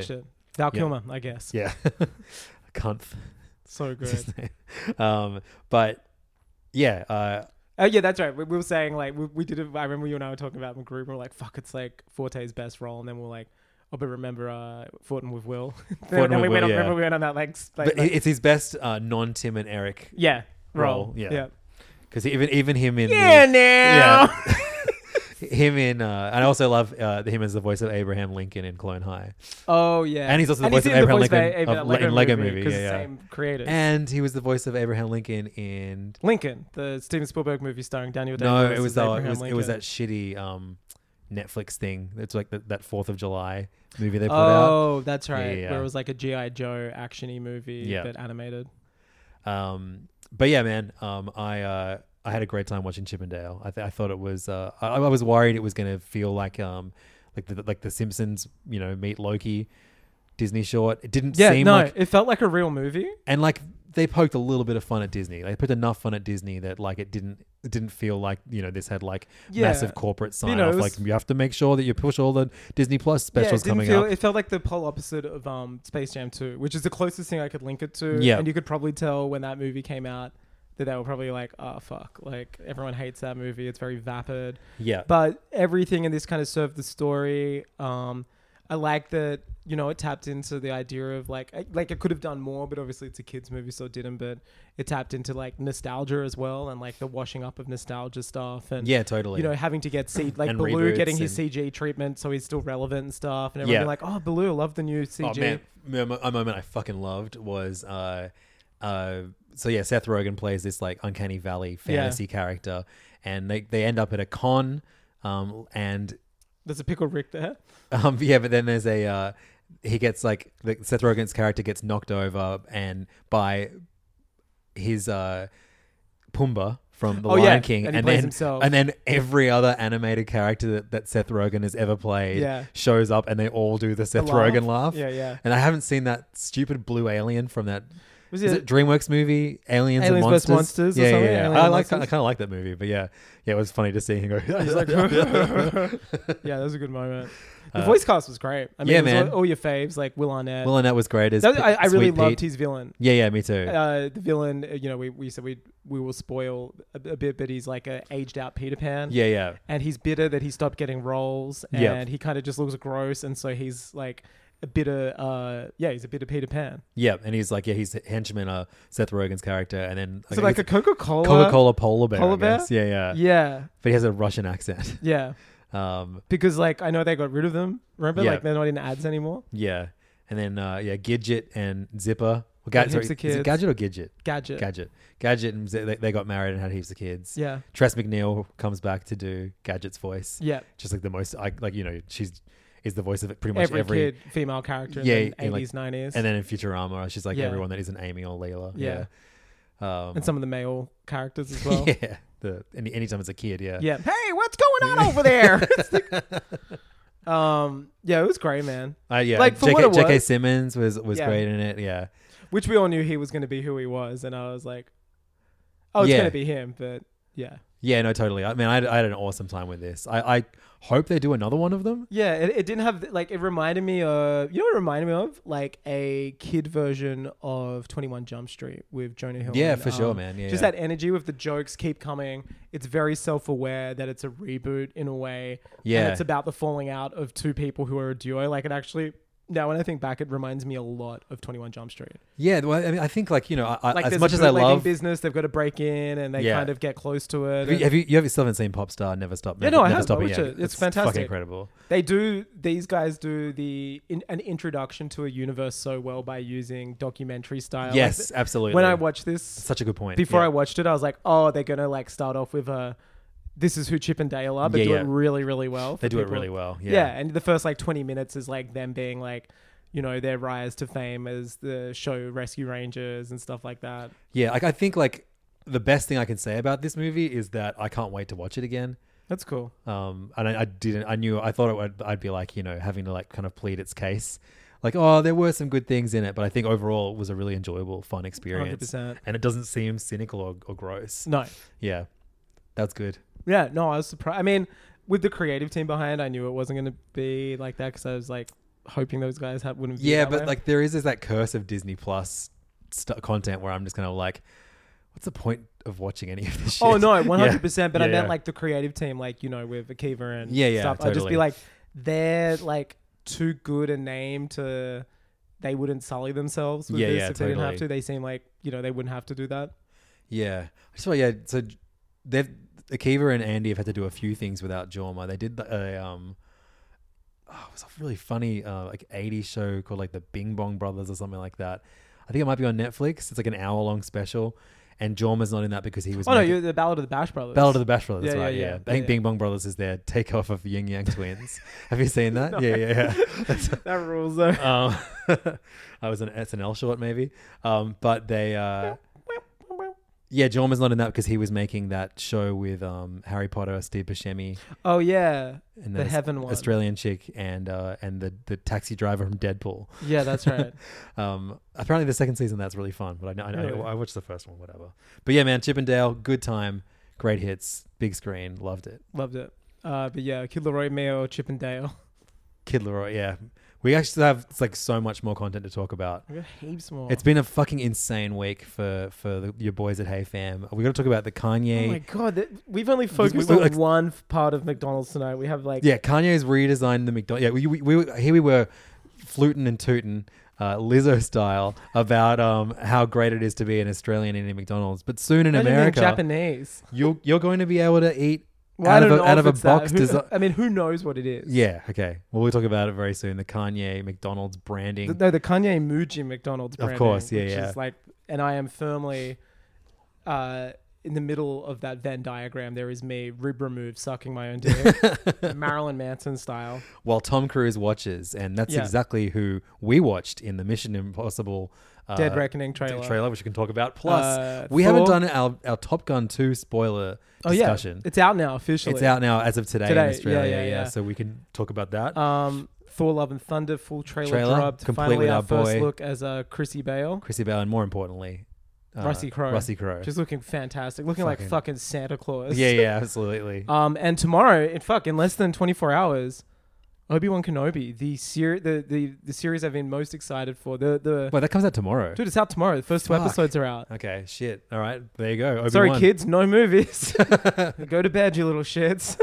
Val Yeah. Kilmer, I guess. Yeah. Cunt. So That's his good. name. Um, but yeah, uh, Oh yeah, that's right. We, we were saying like we, we did it. I remember you and I were talking about MacGruber. We were like, "Fuck, it's like Forte's best role," and then we we're like, "Oh, but remember, uh, Fortin with Will." Fortin then with we went Will, on. yeah. Remember we went on that like, s- like, but like it's his best uh, non-Tim and Eric yeah role. role. Yeah. yeah. Because even even him in Yeah, the, now. yeah, him in uh, and I also love uh, him as the voice of Abraham Lincoln in Clone High, Oh yeah, And he's also the voice he's of in Abraham voice of Lincoln A- of Abraham Le- in Lego movie, Movie, 'cause yeah, the yeah. same creators. and he was the voice of Abraham Lincoln in Lincoln, the Steven Spielberg movie starring Daniel Day. no, Lewis it was as the, it Abraham was it was Lincoln. that shitty um, Netflix thing. It's like the, that Fourth of July movie they put out. Oh, that's right. Yeah, yeah. Where it was like a G I Joe actiony movie, Yeah. but animated. Um, but yeah, man, um, I uh, I had a great time watching Chip and Dale. I, th- I thought it was. Uh, I, I was worried it was going to feel like um, like the like the Simpsons, you know, meet Loki, Disney short. It didn't Yeah, seem no, like, it felt like a real movie. and like they poked a little bit of fun at Disney. They put enough fun at Disney that like it didn't it didn't feel like, you know, this had like Yeah. massive corporate sign You know, off. it was- Like you have to make sure that you push all the Disney Plus specials yeah, it didn't coming feel, up. It felt like the polar opposite of um, Space Jam two, which is the closest thing I could link it to. Yeah. And you could probably tell when that movie came out that they were probably like, oh, fuck. Like, everyone hates that movie. It's very vapid. Yeah. But everything in this kind of served the story. Um, I like that, you know, it tapped into the idea of like, I- like it could have done more, but obviously it's a kid's movie, so it didn't. But it tapped into like nostalgia as well, and like the washing up of nostalgia stuff, and Yeah, totally. you know, having to get C like And Baloo reboots getting his and- C G treatment, so he's still relevant and stuff, and everyone Yeah. being like, oh, Baloo, I love the new C G. Oh man, a mo- a moment I fucking loved was uh, uh, so yeah, Seth Rogen plays this like uncanny valley fantasy character, and they they end up at a con, um, and There's a pickle Rick there. um, yeah, but then there's a uh, he gets like the, Seth Rogen's character gets knocked over and by his uh, Pumbaa from The Oh, Lion yeah, King, and he and plays then himself. and then every other animated character that, that Seth Rogen has ever played Yeah. shows up, and they all do the Seth laugh. Rogen laugh. Yeah, yeah. And I haven't seen that stupid blue alien from that. Was Is it- it DreamWorks movie Aliens, Aliens and versus Monsters? Monsters or yeah, something? yeah, yeah. Alien I and like. I Monsters? kind of like that movie, but yeah, yeah, it was funny to see him go. He's like, yeah, that was a good moment. The Uh, voice cast was great. I mean, yeah, it was man. all, all your faves, like Will Arnett. Will Arnett was great as That was- I, I really Sweet loved Pete. his villain. Yeah, yeah, me too. Uh, the villain, uh, you know, we, we said we we will spoil a, a bit, but he's like a aged out Peter Pan. yeah, yeah, And he's bitter that he stopped getting roles, and Yeah. he kind of just looks gross, and so he's like a bitter. Uh, yeah, he's a bitter Peter Pan. yeah. And he's like, yeah, he's henchman, uh, Seth Rogen's character, and then So like a Coca Cola. Coca Cola polar bear. Polar I bear? guess. Yeah, yeah, Yeah, But he has a Russian accent. yeah. Um, Because like I know they got rid of them. Remember, Yeah. like they're not in ads anymore. yeah, and then uh, yeah, Gidget and Zipper. Well, Got Ga- sorry, heaps of is it kids. Gadget or Gidget? Gadget. Gadget. Gadget and Z- they, they got married and had heaps of kids. Yeah. Tress McNeil comes back to do Gadget's voice. Yeah. Just like the most, I, like, you know, she's is the voice of it pretty much Every, every. kid, female character Yeah, in the in, like- eighties, nineties. And then in Futurama, she's like Yeah. everyone that isn't Amy or Leela. Yeah. Yeah. Um, and some of the male characters as well. yeah. The any anytime it's a kid, yeah. Yeah. Hey, what's going on over there? It's like- um. Yeah, it was great, man. Uh, yeah. Like, for J K, what it J K was- Simmons was was Yeah. great in it. Yeah. Which we all knew he was going to be who he was, and I was like, "Oh, it's Yeah. going to be him." But yeah, Yeah. No, totally. I mean, I, I had an awesome time with this. I, I hope they do another one of them. yeah. It, it didn't have like it reminded me of you know what it reminded me of like a kid version of twenty-one Jump Street with Jonah Hill. Yeah, and, for sure, um, man. Yeah. Just yeah. that energy with the jokes keep coming. It's very self-aware that it's a reboot in a way. Yeah. And it's about the falling out of two people who are a duo. Like it actually, now when I think back, it reminds me a lot of twenty-one Jump Street. Yeah. Well, I mean, I think like you know, I, Like as there's much a as I bootlegging love. business, they've got to break in and they Yeah. kind of get close to it. Have you, and have you, you have still haven't seen Popstar Never Stop? Yeah, Never, no, I Never have. Stop I It watched Yet. it. It's fantastic. Fucking incredible. They do, these guys do the in, an introduction to a universe so well by using documentary style. Like, Yes, absolutely. when I watched this, such a good point. before yeah. I watched it, I was like, oh, they're going to like start off with a, this is who Chip and Dale are, but Yeah, do yeah. it really, really well. They for do it people. really well. Yeah. Yeah. And the first like twenty minutes is like them being like, you know, their rise to fame as the show Rescue Rangers and stuff like that. Yeah, like I think like the best thing I can say about this movie is that I can't wait to watch it again. That's cool. Um, and I, I didn't. I knew. I thought it would. I'd be like, you know, having to like kind of plead its case. Like, oh, there were some good things in it, but I think overall it was a really enjoyable, fun one hundred experience. percent. And it doesn't seem cynical or, or gross. No. Yeah, that's good. Yeah, no, I was surprised. I mean, with the creative team behind, I knew it wasn't going to be like that because I was like, hoping those guys have, wouldn't. View Yeah, that but way. like there is this that curse of Disney Plus st- content where I'm just kind of like, what's the point of watching any of this shit? Oh no, one hundred Yeah. percent. But I Yeah, meant yeah. like the creative team, like you know, with Akiva and Yeah, yeah, stuff. I'd just totally. be like, they're like too good a name to. They wouldn't sully themselves with Yeah, this yeah, if they didn't have totally. to. They seem like you know they wouldn't have to do that. Yeah, I just thought yeah. So they've Akiva and Andy have had to do a few things without Jorma. They did a um, oh, it was a really funny uh, like eighties show called like the Bing Bong Brothers or something like that. I think it might be on Netflix. It's like an hour long special, and Jorma's not in that because he was. Oh no, making- you're the Ballad of the Bash Brothers. Ballad of the Bash Brothers, Yeah, right? yeah, Yeah, yeah. I think Yeah. Bing Bong Brothers is their takeoff of Yin Yang Twins. Have you seen that? Yeah, yeah, yeah. That's- That rules though. um, I was an S N L short maybe, um, but they. Uh, yeah, Jorma's not in that because he was making that show with um, Harry Potter, Steve Buscemi, Oh yeah, and the Aus- Heaven one. Australian chick, and uh, and the the taxi driver from Deadpool. Yeah, that's right. Um, apparently, the second season that's really fun, but I know I, know, Really? I watched the first one, whatever. But yeah, man, Chippendale, good time, great hits, big screen, loved it. Loved it. Uh, but yeah, Kid Leroy, Mayo, Chip and Dale. Kid Leroy, yeah. We actually have like so much more content to talk about. We got heaps more. It's been a fucking insane week for for the, your boys at Hey Fam. We got to talk about the Kanye. Oh my god, that, we've only focused we- on like- one f- part of McDonald's tonight. We have like Yeah, Kanye's redesigned the McDonald's. Yeah, we, we, we were- here we were fluting and tooting, uh, Lizzo style, about um how great it is to be an Australian in a McDonald's. But soon in imagine being America, Japanese. you're you're going to be able to eat Well, I out of don't a, know out if of a it's that. box. Who- desi- I mean, who knows what it is? yeah, okay. Well, we'll talk about it very soon. The Kanye McDonald's branding. The, no, the Kanye Muji McDonald's Of branding. course, yeah, which yeah. Is like, and I am firmly uh, in the middle of that Venn diagram. There is me, rib removed, sucking my own dick, Marilyn Manson style. While Tom Cruise watches, and that's Yeah. exactly who we watched in the Mission Impossible uh, Dead Reckoning trailer. trailer, which we can talk about. Plus, Uh, we haven't Thor- done our, our Top Gun two spoiler Oh yeah, discussion. it's out now officially. It's out now as of today, Today, in Australia. yeah, Yeah, yeah, yeah. So we can talk about that. Um, Thor: Love and Thunder full trailer, Trailer, dropped. complete Finally, with our our first boy. look as uh, Chrissy Bale, Chrissy Bale, and more importantly, uh, Rusty Crowe. Rusty Crowe. just looking fantastic, looking like Fucking- fucking Santa Claus. Yeah, yeah, absolutely. Um, and tomorrow, in fuck, in less than twenty-four hours, Obi-Wan Kenobi, the ser- the, the the series I've been most excited for. The the Well, that comes out tomorrow. dude, it's out tomorrow. The first two Fuck. episodes are out. Okay, shit. All right, there you go. Obi-Wan. Sorry, kids, no movies. Go to bed, you little shits.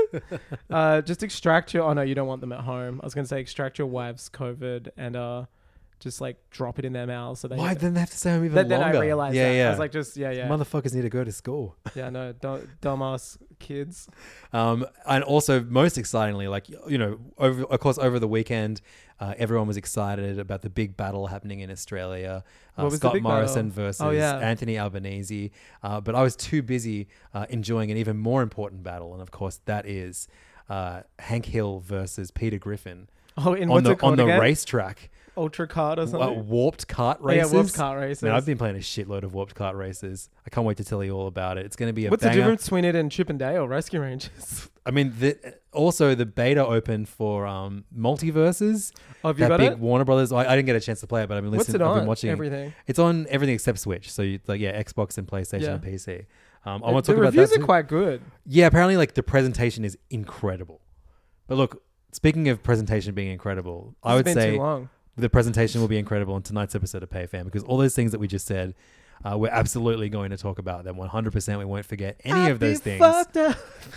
uh, just extract your. Oh no, you don't want them at home. I was gonna say extract your wife's COVID and uh, just like drop it in their mouths so they. Why then they have to stay home even Then, then longer? I realized yeah, that. yeah. I was like, just yeah, yeah, Motherfuckers need to go to school. yeah. No, don't dumbass kids. Um, and also, most excitingly, like you know, over of course, over the weekend, uh, everyone was excited about the big battle happening in Australia. Uh, What was the Scott big Morrison battle? versus Oh, yeah. Anthony Albanese. Uh, but I was too busy uh, enjoying an even more important battle, and of course, that is uh, Hank Hill versus Peter Griffin Oh, in on what's the it called on the again? racetrack. Ultra card or Uh, something. warped kart Oh, yeah, races. warped kart races. Man, I've been playing a shitload of warped kart races. I can't wait to tell you all about it. It's going to be a What's banger. the difference between it and Chip and Dale Rescue Rangers? I mean, the, also the beta opened for um, Multiverses. Oh, have you that got big it? Warner Brothers. I, I didn't get a chance to play it, but I've been What's listening. it I've on? been watching Everything. It's on everything except Switch. So you, like, yeah, Xbox and PlayStation Yeah. and P C. Um, I The- want to the talk about reviews that. are too. quite good. Yeah, apparently, like the presentation is incredible. But look, speaking of presentation being incredible, I It's would been say too long. the presentation will be incredible in tonight's episode of Pay Fam because all those things that we just said, uh, we're absolutely going to talk about them. one hundred percent we won't forget any I'd of those be things. fucked up.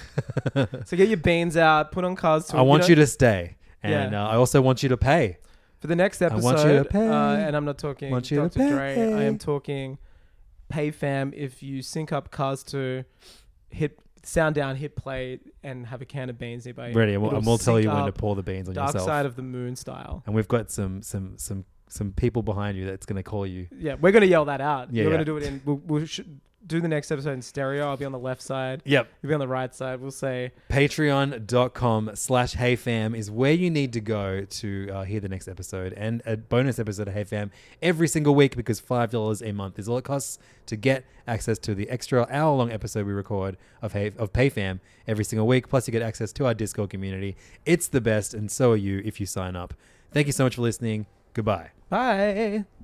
So get your beans out, put on cards. To I want you know, to stay. And Yeah. uh, I also want you to pay. for the next I episode. want you to pay. Uh, and I'm not talking Want you to Doctor Dre. pay. I am talking Pay Fam. If you sync up cars to hit sound down, hit play, and have a can of beans nearby, Ready, and we'll, it'll and we'll tell sync you when to up pour the beans on Dark yourself. Side of the Moon style. And we've got some some some some people behind you that's going to call you. Yeah, we're gonna yell that out. Yeah, We're yeah. gonna do it in. We'll, we'll sh- do the next episode in stereo. I'll be on the left side. Yep. You'll be on the right side. We'll say Patreon.com slash HeyFam is where you need to go to uh, hear the next episode and a bonus episode of Hey Fam every single week because five dollars a month is all it costs to get access to the extra hour-long episode we record of hey, of Pay Fam every single week. Plus, you get access to our Discord community. It's the best, and so are you if you sign up. Thank you so much for listening. Goodbye. bye.